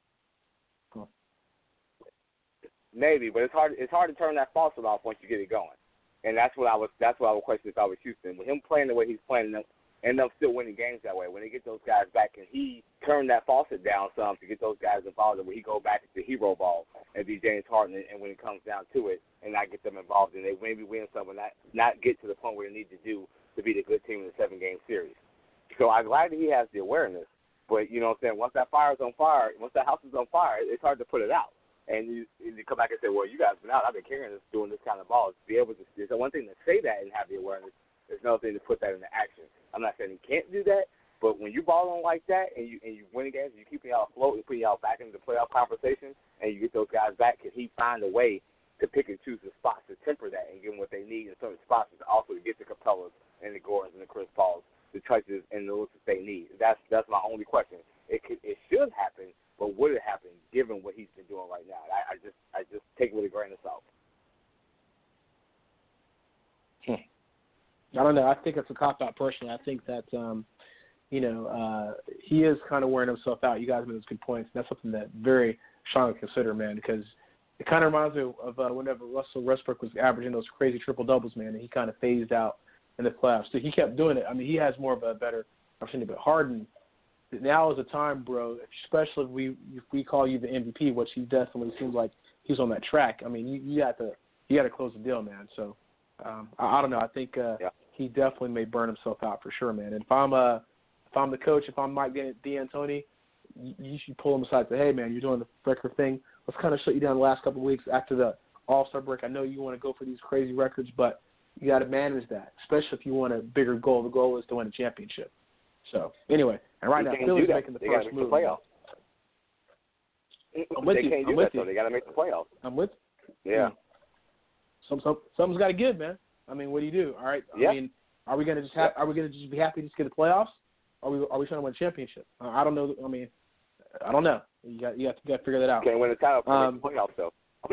Speaker 6: Maybe, but it's hard to turn that faucet off once you get it going. And that's what I would question if I was Houston. With him playing the way he's playing, and them still winning games that way. When they get those guys back, and he turn that faucet down some to get those guys involved, and when he go back to hero ball and be James Harden, and when it comes down to it, and not get them involved, and they maybe win some, and not get to the point where they need to do to be the good team in the 7-game series. So I'm glad that he has the awareness. But you know what I'm saying? Once that fire's on fire, once that house is on fire, it's hard to put it out. And you come back and say, well, you guys been out. I've been carrying this, doing this kind of ball. To be able to, it's one thing to say that and have the awareness. There's another thing to put that into action. I'm not saying he can't do that, but when you ball on like that and you win games, and you keep y'all afloat and put y'all back into the playoff conversation, and you get those guys back, can he find a way to pick and choose the spots to temper that and give them what they need in certain spots, to also get the Capellas and the Gordons and the Chris Pauls, the touches and the looks that they need? That's my only question. It should happen. But would it happen given what he's been doing right now? I just take it with a grain of salt.
Speaker 2: I don't know. I think it's a cop-out personally. I think that, he is kind of wearing himself out. You guys made those good points. That's something that very strongly consider, man, because it kind of reminds me of whenever Russell Westbrook was averaging those crazy triple-doubles, man, and he kind of phased out in the playoffs. So he kept doing it. I mean, he has more of a better opportunity, but Harden, now is the time, bro, especially if we call you the MVP, which he definitely seems like he's on that track. I mean, you got to close the deal, man. So I don't know. I think he definitely may burn himself out for sure, man. And if I'm the coach, if I'm Mike D'Antoni, you should pull him aside and say, hey, man, you're doing the record thing. Let's kind of shut you down the last couple of weeks after the All-Star break. I know you want to go for these crazy records, but you got to manage that, especially if you want a bigger goal. The goal is to win a championship. So anyway, and right now Philly's making the first move. I'm with you.
Speaker 6: They can't do that, though. They got to make the playoffs.
Speaker 2: I'm with you.
Speaker 6: Yeah.
Speaker 2: Something's got to give, man. I mean, what do you do? All right.
Speaker 6: Yeah.
Speaker 2: I mean, are we gonna just be happy to just get the playoffs? Are we trying to win a championship? I don't know. I mean, I don't know. You got to figure that out.
Speaker 6: Can't win the title for the playoffs, though.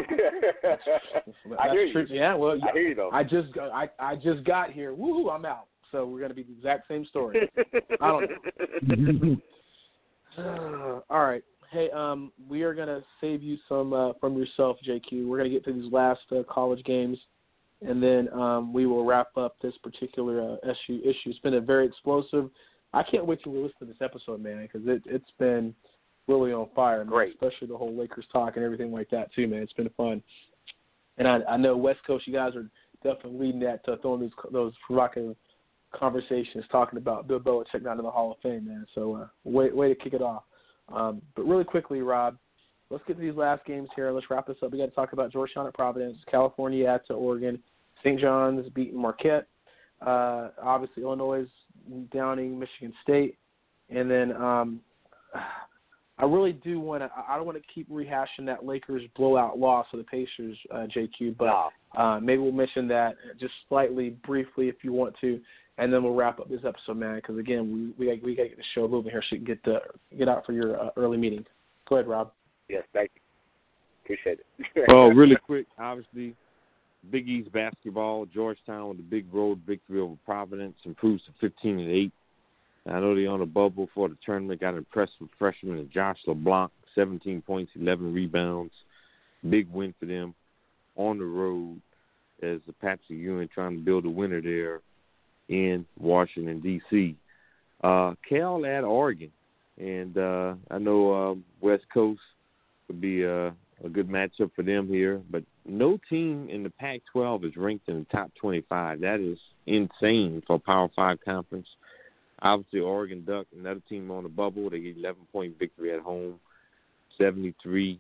Speaker 6: I hear you.
Speaker 2: Yeah. Well,
Speaker 6: I hear you, though.
Speaker 2: I just got here. Woohoo! I'm out. So we're going to be the exact same story. I don't know. All right. Hey, we are going to save you some from yourself, JQ. We're going to get to these last college games, and then we will wrap up this particular issue. It's been a very explosive. I can't wait to listen to this episode, man, because it's been really on fire, man.
Speaker 6: Great.
Speaker 2: Especially the whole Lakers talk and everything like that, too, man. It's been fun. And I know West Coast, you guys are definitely leading that, throwing those provocative conversations talking about Bill Belichick not in the Hall of Fame, man. So way to kick it off. But really quickly, Rob, let's get to these last games here. Let's wrap this up. We got to talk about Georgetown at Providence, California at Oregon, St. John's beating Marquette, obviously Illinois downing Michigan State, and then I really do want to. I don't want to keep rehashing that Lakers blowout loss to the Pacers, JQ. But maybe we'll mention that just slightly, briefly, if you want to, and then we'll wrap up this episode, man. Because again, we got to get the show moving here so you can get out for your early meeting. Go ahead, Rob.
Speaker 6: Yes, thank you. Appreciate it.
Speaker 7: Well, really quick, obviously, Big East basketball. Georgetown with a big road victory over Providence, improves to 15-8. I know they're on a bubble for the tournament. Got impressed with freshman Josh LeBlanc, 17 points, 11 rebounds. Big win for them on the road as the Patrick Ewing trying to build a winner there in Washington, D.C. Cal at Oregon. And I know West Coast would be a good matchup for them here. But no team in the Pac-12 is ranked in the top 25. That is insane for a Power 5 conference. Obviously, Oregon Duck, another team on the bubble. They get 11-point victory at home, 73-62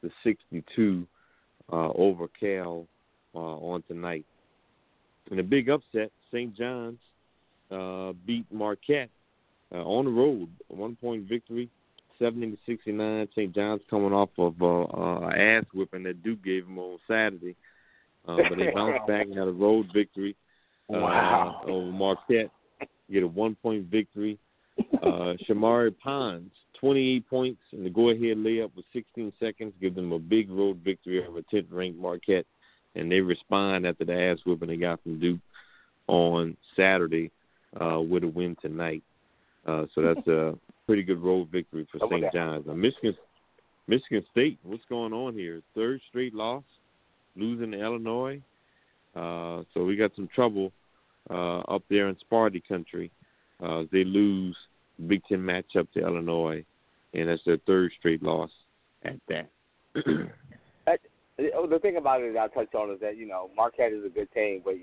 Speaker 7: over Cal on tonight. In a big upset, St. John's beat Marquette on the road, a 1-point victory, 70-69. St. John's coming off of an ass whipping that Duke gave them on Saturday, but they bounced back and had a road victory over Marquette. Get a 1-point victory. Shamari Pons, 28 points in the go-ahead layup with 16 seconds, give them a big road victory over 10th-ranked Marquette, and they respond after the ass whipping they got from Duke on Saturday with a win tonight. So that's a pretty good road victory for St. John's. Now, Michigan State, what's going on here? Third straight loss, losing to Illinois. So we got some trouble up there in Sparty country. They lose the Big Ten matchup to Illinois, and that's their third straight loss at that.
Speaker 6: The thing about it that I touched on is that, Marquette is a good team, but,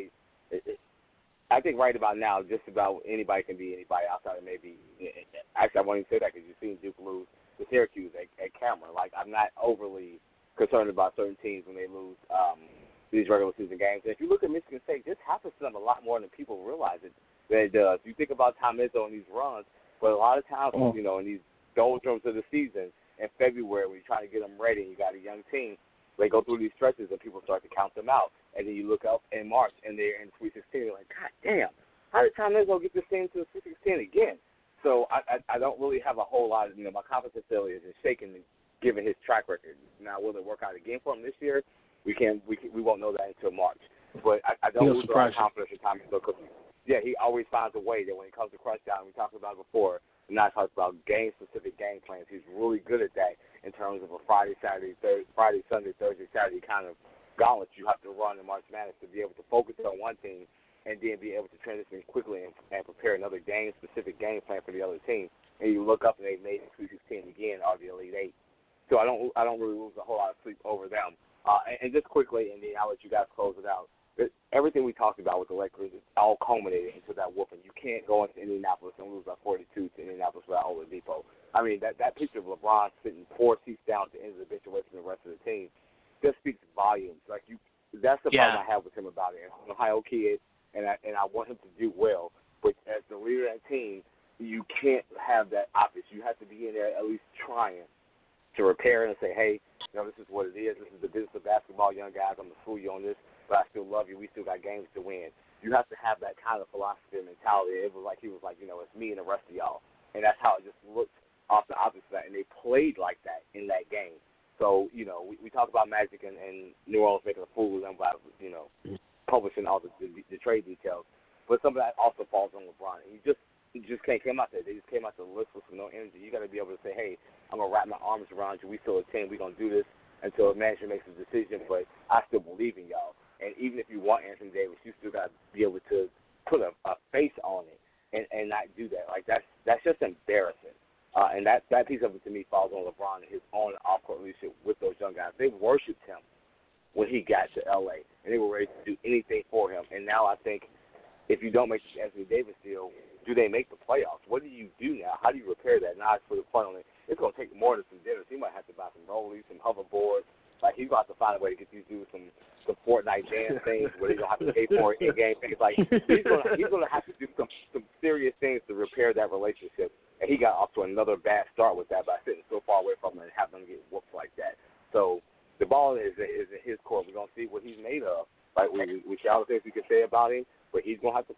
Speaker 6: I think right about now, just about anybody can be anybody outside of maybe – actually, I won't even say that because you've seen Duke lose to Syracuse at Cameron. Like, I'm not overly concerned about certain teams when they lose these regular season games. And if you look at Michigan State, this happens to them a lot more than people realize that it does. You think about Tom Izzo and these runs, but a lot of times, in these doldrums of the season in February when you're trying to get them ready and you got a young team, they go through these stretches and people start to count them out. And then you look up in March and they're in the Sweet 16. You're like, God damn, how did Tom Izzo get this team to the Sweet 16 again? So I don't really have a whole lot of, my confidence failure is shaken given his track record. Now, will it work out again for him this year? We won't know that until March. But I don't lose a lot of confidence in Tom Izzo because, he always finds a way that when it comes to crunch down, we talked about it before, and I talked about game-specific game plans. He's really good at that in terms of a Friday, Sunday, Thursday, Saturday kind of gauntlet you have to run in March Madness to be able to focus on one team and then be able to transition quickly and prepare another game-specific game plan for the other team. And you look up and they made the Sweet 16 again, or the Elite Eight. So I don't really lose a whole lot of sleep over them. And just quickly, and then I'll let you guys close it out. Everything we talked about with the Lakers is all culminated into that whooping. You can't go into Indianapolis and lose by 42 to Indianapolis without Oladipo. I mean, that picture of LeBron sitting 4 seats down at the end of the bench away from the rest of the team just speaks volumes. That's the problem I have with him about it. I'm an Ohio kid, and I want him to do well. But as the leader of that team, you can't have that opposite. You have to be in there at least trying to repair and say, hey, this is what it is. This is the business of basketball, young guys. I'm going to fool you on this, but I still love you. We still got games to win. You have to have that kind of philosophy and mentality. It was like he was like, it's me and the rest of y'all. And that's how it just looked off the opposite side. And they played like that in that game. So, we talk about Magic and New Orleans making a fool of them by, publishing all the trade details. But some of that also falls on LeBron. And you just can't come out there. They just came out there listless with no energy. You got to be able to say, hey, I'm going to wrap my arms around you. We still a team. We're going to do this until management makes a decision. But I still believe in y'all. And even if you want Anthony Davis, you still got to be able to put a face on it and not do that. Like, that's just embarrassing. And that piece of it, to me, falls on LeBron and his on and off-court leadership with those young guys. They worshipped him when he got to L.A., and they were ready to do anything for him. And now I think if you don't make the Anthony Davis deal, do they make the playoffs? What do you do now? How do you repair that? Now, for the fun on it, it's going to take more than some dinners. He might have to buy some rollies, some hoverboards. Like, he's going to have to find a way to get these dudes some Fortnite dance things where they're going to have to pay for it in-game things. Like, he's going to have to do some serious things to repair that relationship. And he got off to another bad start with that by sitting so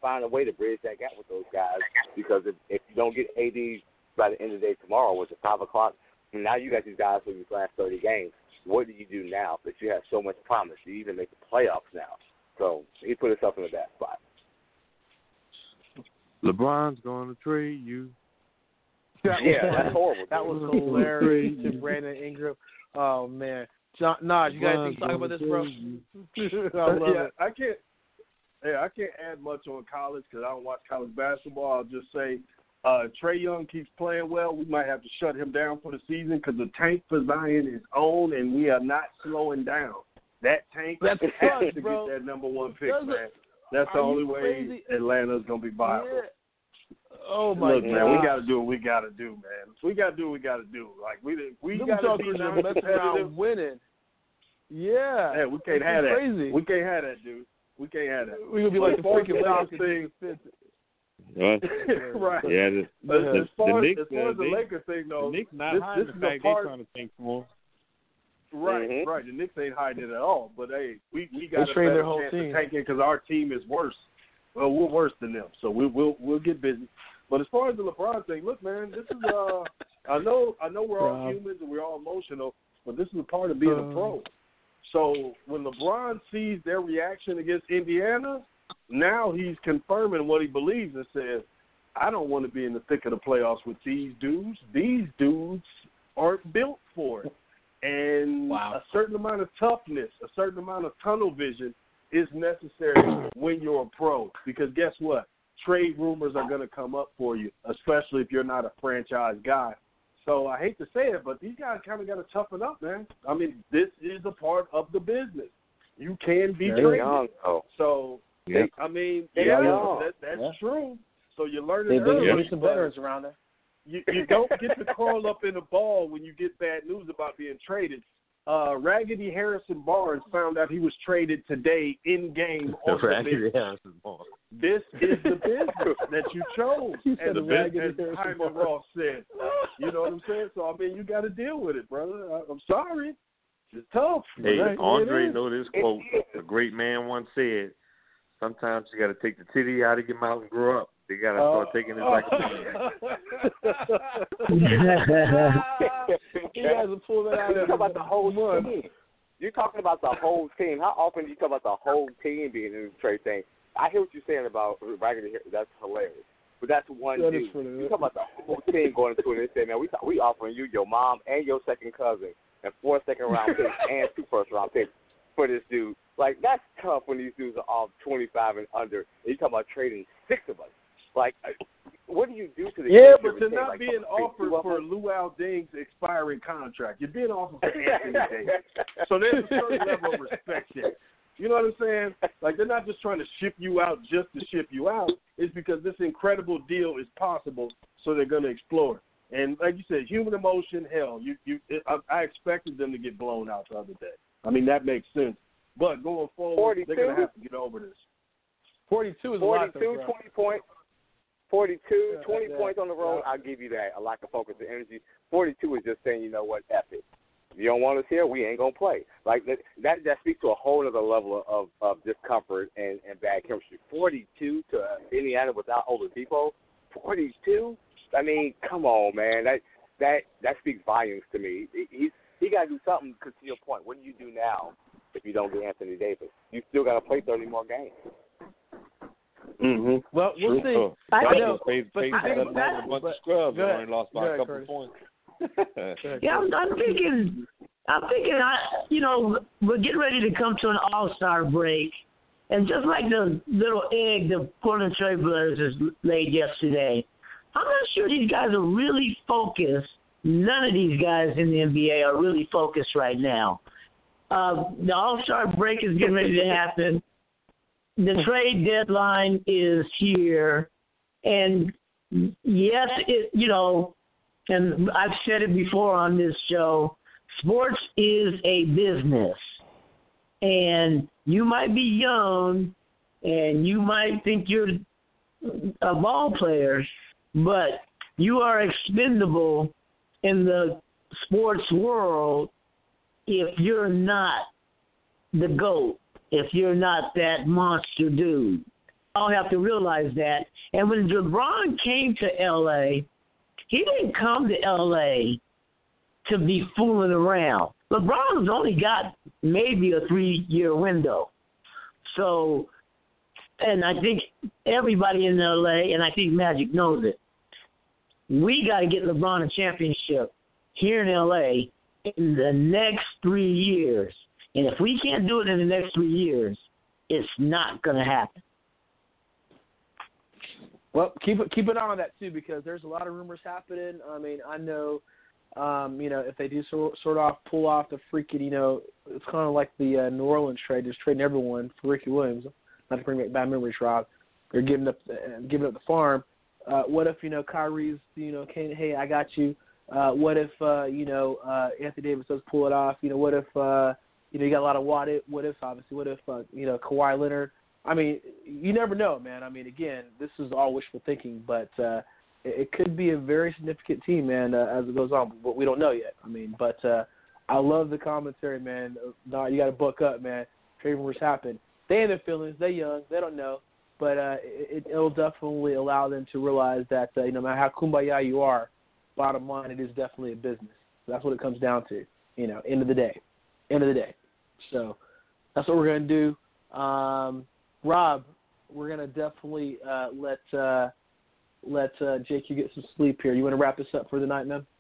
Speaker 6: find a way to bridge that gap with those guys, because if you don't get AD by the end of the day tomorrow, which is 5 o'clock, and now you got these guys for these last 30 games, what do you do now that you have so much promise? You even make the playoffs now. So he put himself in a bad spot.
Speaker 7: LeBron's going to trade you.
Speaker 6: That's horrible.
Speaker 2: That was hilarious to Brandon Ingram. Oh, man. Naj, you guys think talk about this, bro? I love it.
Speaker 8: I can't add much on college because I don't watch college basketball. I'll just say Trae Young keeps playing well. We might have to shut him down for the season because the tank for Zion is on, and we are not slowing down. That tank has to get that number 1 pick, man. That's the only way Atlanta's going to be viable.
Speaker 2: Yeah. Oh, my God.
Speaker 8: Man, we got to do what we got to do, man. We got to do what we got to do. Like, we got to be
Speaker 2: around winning. Yeah.
Speaker 8: Yeah, we can't have that.
Speaker 2: Crazy.
Speaker 8: We can't have that, dude. We can't have that.
Speaker 2: We're going to be like the freaking Lakers thing.
Speaker 8: Right.
Speaker 7: Yeah.
Speaker 8: As far as the Lakers thing, though,
Speaker 7: the Knicks not hiding the fact they're trying to tank for them.
Speaker 8: Right, right. The Knicks ain't hiding it at all. But, hey, we got a
Speaker 2: train
Speaker 8: better
Speaker 2: their whole
Speaker 8: chance
Speaker 2: team
Speaker 8: of tanking because our team is worse. Well, we're worse than them, so we'll get busy. But as far as the LeBron thing, look, man, this is I know we're all humans and we're all emotional, but this is a part of being a pro. So when LeBron sees their reaction against Indiana, now he's confirming what he believes and says, I don't want to be in the thick of the playoffs with these dudes. These dudes aren't built for it. And a certain amount of toughness, a certain amount of tunnel vision is necessary when you're a pro. Because guess what? Trade rumors are going to come up for you, especially if you're not a franchise guy. So I hate to say it, but these guys kind of got to toughen up, man. I mean, this is a part of the business. You can be traded. So, I mean, that's true. So you're learning early.
Speaker 2: There's some veterans around there.
Speaker 8: You don't get to crawl up in a ball when you get bad news about being traded. Raggedy Harrison Barnes found out he was traded today in game.
Speaker 7: Raggedy Harrison Barnes.
Speaker 8: This is the business that you chose, as Hyman Roth said. You know what I'm saying? So I mean, you got to deal with it, brother. I'm sorry, it's tough.
Speaker 7: Hey, Andre, know this quote. A great man once said, "Sometimes you got to take the titty out of your mouth and grow up. They got to start taking it like a man."
Speaker 2: You guys will pull that out.
Speaker 6: You're talking about the whole team. You're talking about the whole team. How often do you talk about the whole team being in the trade thing? I hear what you're saying about Raggedy. That's hilarious. But that's one dude. You talk about the whole team going into it and saying, man, we offering you your mom and your second cousin and 4 second-round picks and 2 first-round picks for this dude. Like, that's tough when these dudes are off 25 and under. And you talking about trading 6 of us. Like, what do you do to the
Speaker 8: Yeah, but you're not being offered for Luau Ding's expiring contract. You're being offered for Anthony Davis. So there's a certain level of respect there. You know what I'm saying? Like, they're not just trying to ship you out just to ship you out. It's because this incredible deal is possible, so they're going to explore it. And like you said, human emotion, hell, I expected them to get blown out the other day. I mean, that makes sense. But going forward, they're going to have to get over this.
Speaker 2: 42 is a lot.
Speaker 6: 20 points. 42, 20 points on the road, I'll give you that. A lack of focus and energy. 42 is just saying, you know what, F it. If you don't want us here, we ain't going to play. Like, that speaks to a whole other level of discomfort and bad chemistry. 42 to Indiana without Oladipo, 42? I mean, come on, man. That speaks volumes to me. He got to do something, because to your point, what do you do now if you don't get Anthony Davis? You still got to play 30 more games.
Speaker 8: Mm-hmm.
Speaker 2: Well, we'll see.
Speaker 7: I know. But a bunch of scrubs and only lost by a couple of points.
Speaker 9: Yeah, I'm thinking, we're getting ready to come to an all-star break. And just like the little egg the Portland Trail Blazers laid yesterday, I'm not sure these guys are really focused. None of these guys in the NBA are really focused right now. The all-star break is getting ready to happen. The trade deadline is here. And, yes, and I've said it before on this show, sports is a business. And you might be young and you might think you're a ball player, but you are expendable in the sports world if you're not the GOAT, if you're not that monster dude. all have to realize that. And when LeBron came to L.A., he didn't come to L.A. to be fooling around. LeBron's only got maybe a 3-year window. So, and I think everybody in L.A., and I think Magic knows it, we got to get LeBron a championship here in L.A. in the next 3 years. And if we can't do it in the next 3 years, it's not going to happen.
Speaker 2: Well, keep an eye on that too, because there's a lot of rumors happening. I mean, I know, if they do pull off the freaking, it's kind of like the New Orleans trade, just trading everyone for Ricky Williams. Not to bring back bad memories, Rob. They're giving up the farm. What if Kyrie's hey, I got you. What if Anthony Davis does pull it off? What if you got a lot of what if obviously. What if Kawhi Leonard? I mean, you never know, man. I mean, again, this is all wishful thinking, but it could be a very significant team, man, as it goes on. But we don't know yet. I mean, but I love the commentary, man. No, you got to buck up, man. Trade rumors happen. They have their feelings. They're young. They don't know. But it'll definitely allow them to realize that no matter how kumbaya you are, bottom line, it is definitely a business. That's what it comes down to, end of the day. So that's what we're going to do. Rob, we're going to definitely let JQ get some sleep here. You want to wrap this up for the night, man?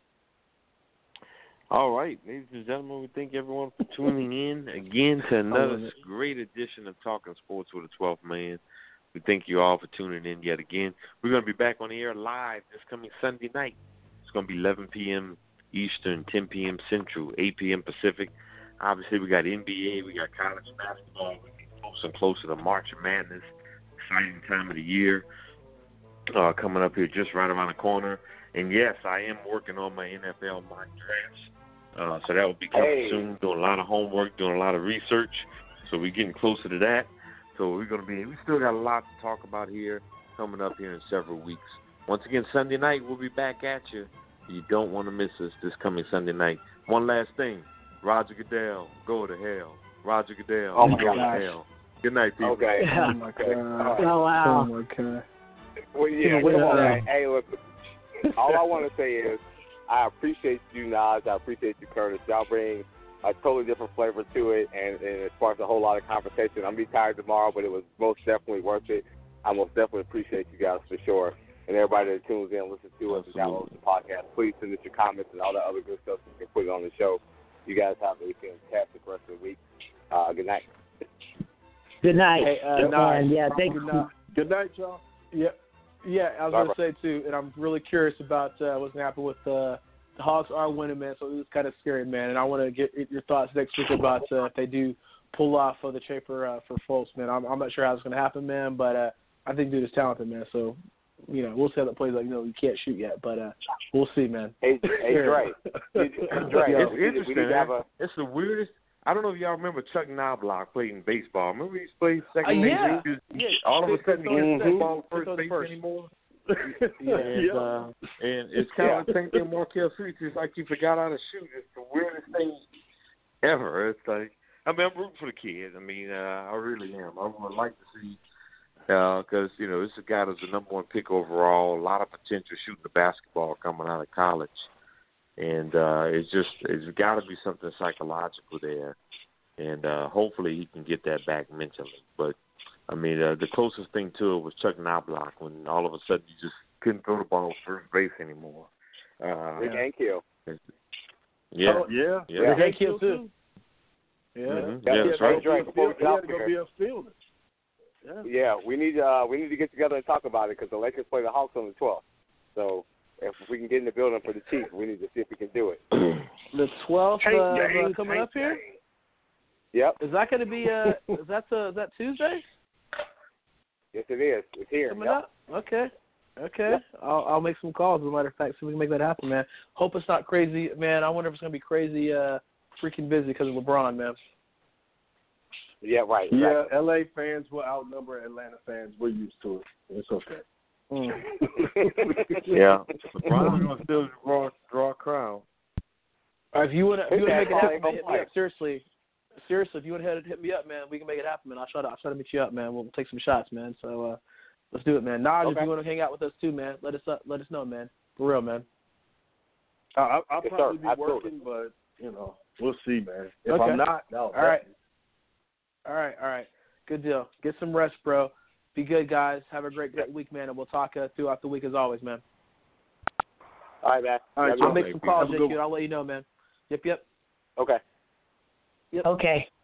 Speaker 7: All right, ladies and gentlemen, we thank everyone for tuning in again to another great edition of Talking Sports with the 12th Man. We thank you all for tuning in yet again. We're going to be back on the air live this coming Sunday night. It's going to be 11 p.m. Eastern, 10 p.m. Central, 8 p.m. Pacific. Obviously, we got NBA, we got college basketball. We're getting closer and closer to March Madness, exciting time of the year coming up here just right around the corner. And, yes, I am working on my NFL mock drafts. So that will be coming soon, doing a lot of homework, doing a lot of research. So we're getting closer to that. So we still got a lot to talk about here coming up here in several weeks. Once again, Sunday night, we'll be back at you. You don't want to miss us this coming Sunday night. One last thing. Roger Goodell, go to hell. Roger Goodell, go to hell. Good night, people.
Speaker 6: Okay.
Speaker 9: Oh, my God. Oh, wow.
Speaker 8: Oh, my God.
Speaker 6: Well, yeah, come on, man. Hey, look, all I want to say is I appreciate you, Nas. I appreciate you, Curtis. Y'all bring a totally different flavor to it, and it sparks a whole lot of conversation. I'm going to be tired tomorrow, but it was most definitely worth it. I most definitely appreciate you guys for sure. And everybody that tunes in and listens to us and downloads the podcast, please send us your comments and all that other good stuff so we can put it on the show. You guys have a fantastic rest of the week. Good night.
Speaker 9: Good night.
Speaker 2: Hey,
Speaker 9: thank you.
Speaker 8: Good night, y'all.
Speaker 2: Yeah, I was going to say, too, and I'm really curious about what's going to happen with the Hawks are winning, man, so it's kind of scary, man. And I want to get your thoughts next week about if they do pull off the trade for Fultz, man. I'm not sure how it's going to happen, man, but I think dude is talented, man. So, we'll see how that plays out. You can't shoot yet, but we'll see, man.
Speaker 6: Hey, Dre.
Speaker 7: It's interesting. It's the weirdest. I don't know if y'all remember Chuck Knobloch played in baseball. Remember he played second base? All of a sudden he gets the ball first base anymore. And it's kind of the same thing with Markel Fultz. It's like he forgot how to shoot. It's the weirdest thing ever. It's like, I'm rooting for the kid. I really am. I would like to see, because, this is a guy that's the number one pick overall, a lot of potential shooting the basketball coming out of college. And it's got to be something psychological there. And hopefully he can get that back mentally. But, the closest thing to it was Chuck Knobloch when all of a sudden you just couldn't throw the ball first base anymore.
Speaker 6: Big Hank Hill.
Speaker 8: Yeah.
Speaker 2: Big Hank Hill, too.
Speaker 7: Yeah, that's right.
Speaker 6: He had
Speaker 8: to go be a fielder.
Speaker 6: Yeah, we need to get together and talk about it because the Lakers play the Hawks on the 12th. So if we can get in the building for the Chiefs, we need to see if we can do it.
Speaker 2: The 12th coming up here?
Speaker 6: Yep.
Speaker 2: Is that going to be is that Tuesday?
Speaker 6: Yes, it is. It's here.
Speaker 2: Coming up? Okay. Yep. I'll make some calls, as a matter of fact, so we can make that happen, man. Hope it's not crazy. Man, I wonder if it's going to be crazy freaking busy because of LeBron, man.
Speaker 6: Yeah, right.
Speaker 8: Yeah, L.A. fans will outnumber Atlanta fans. We're used to it. It's okay.
Speaker 7: Yeah. LeBron's going to still draw a crowd.
Speaker 2: If you want to make it happen, seriously, seriously, if you want to hit me up, man, we can make it happen, man. I'll try to meet you up, man. We'll take some shots, man. So let's do it, man. Naj, if you want to hang out with us too, man, let us know, man. For real, man.
Speaker 8: I'll probably be working, but we'll see, man. If I'm not, no.
Speaker 2: All right. Good deal. Get some rest, bro. Be good, guys. Have a great week, man, and we'll talk throughout the week as always, man.
Speaker 6: All right, man.
Speaker 2: All right, I'll make some calls, JQ. I'll let you know, man. Yep.
Speaker 6: Okay.
Speaker 2: Yep.
Speaker 9: Okay.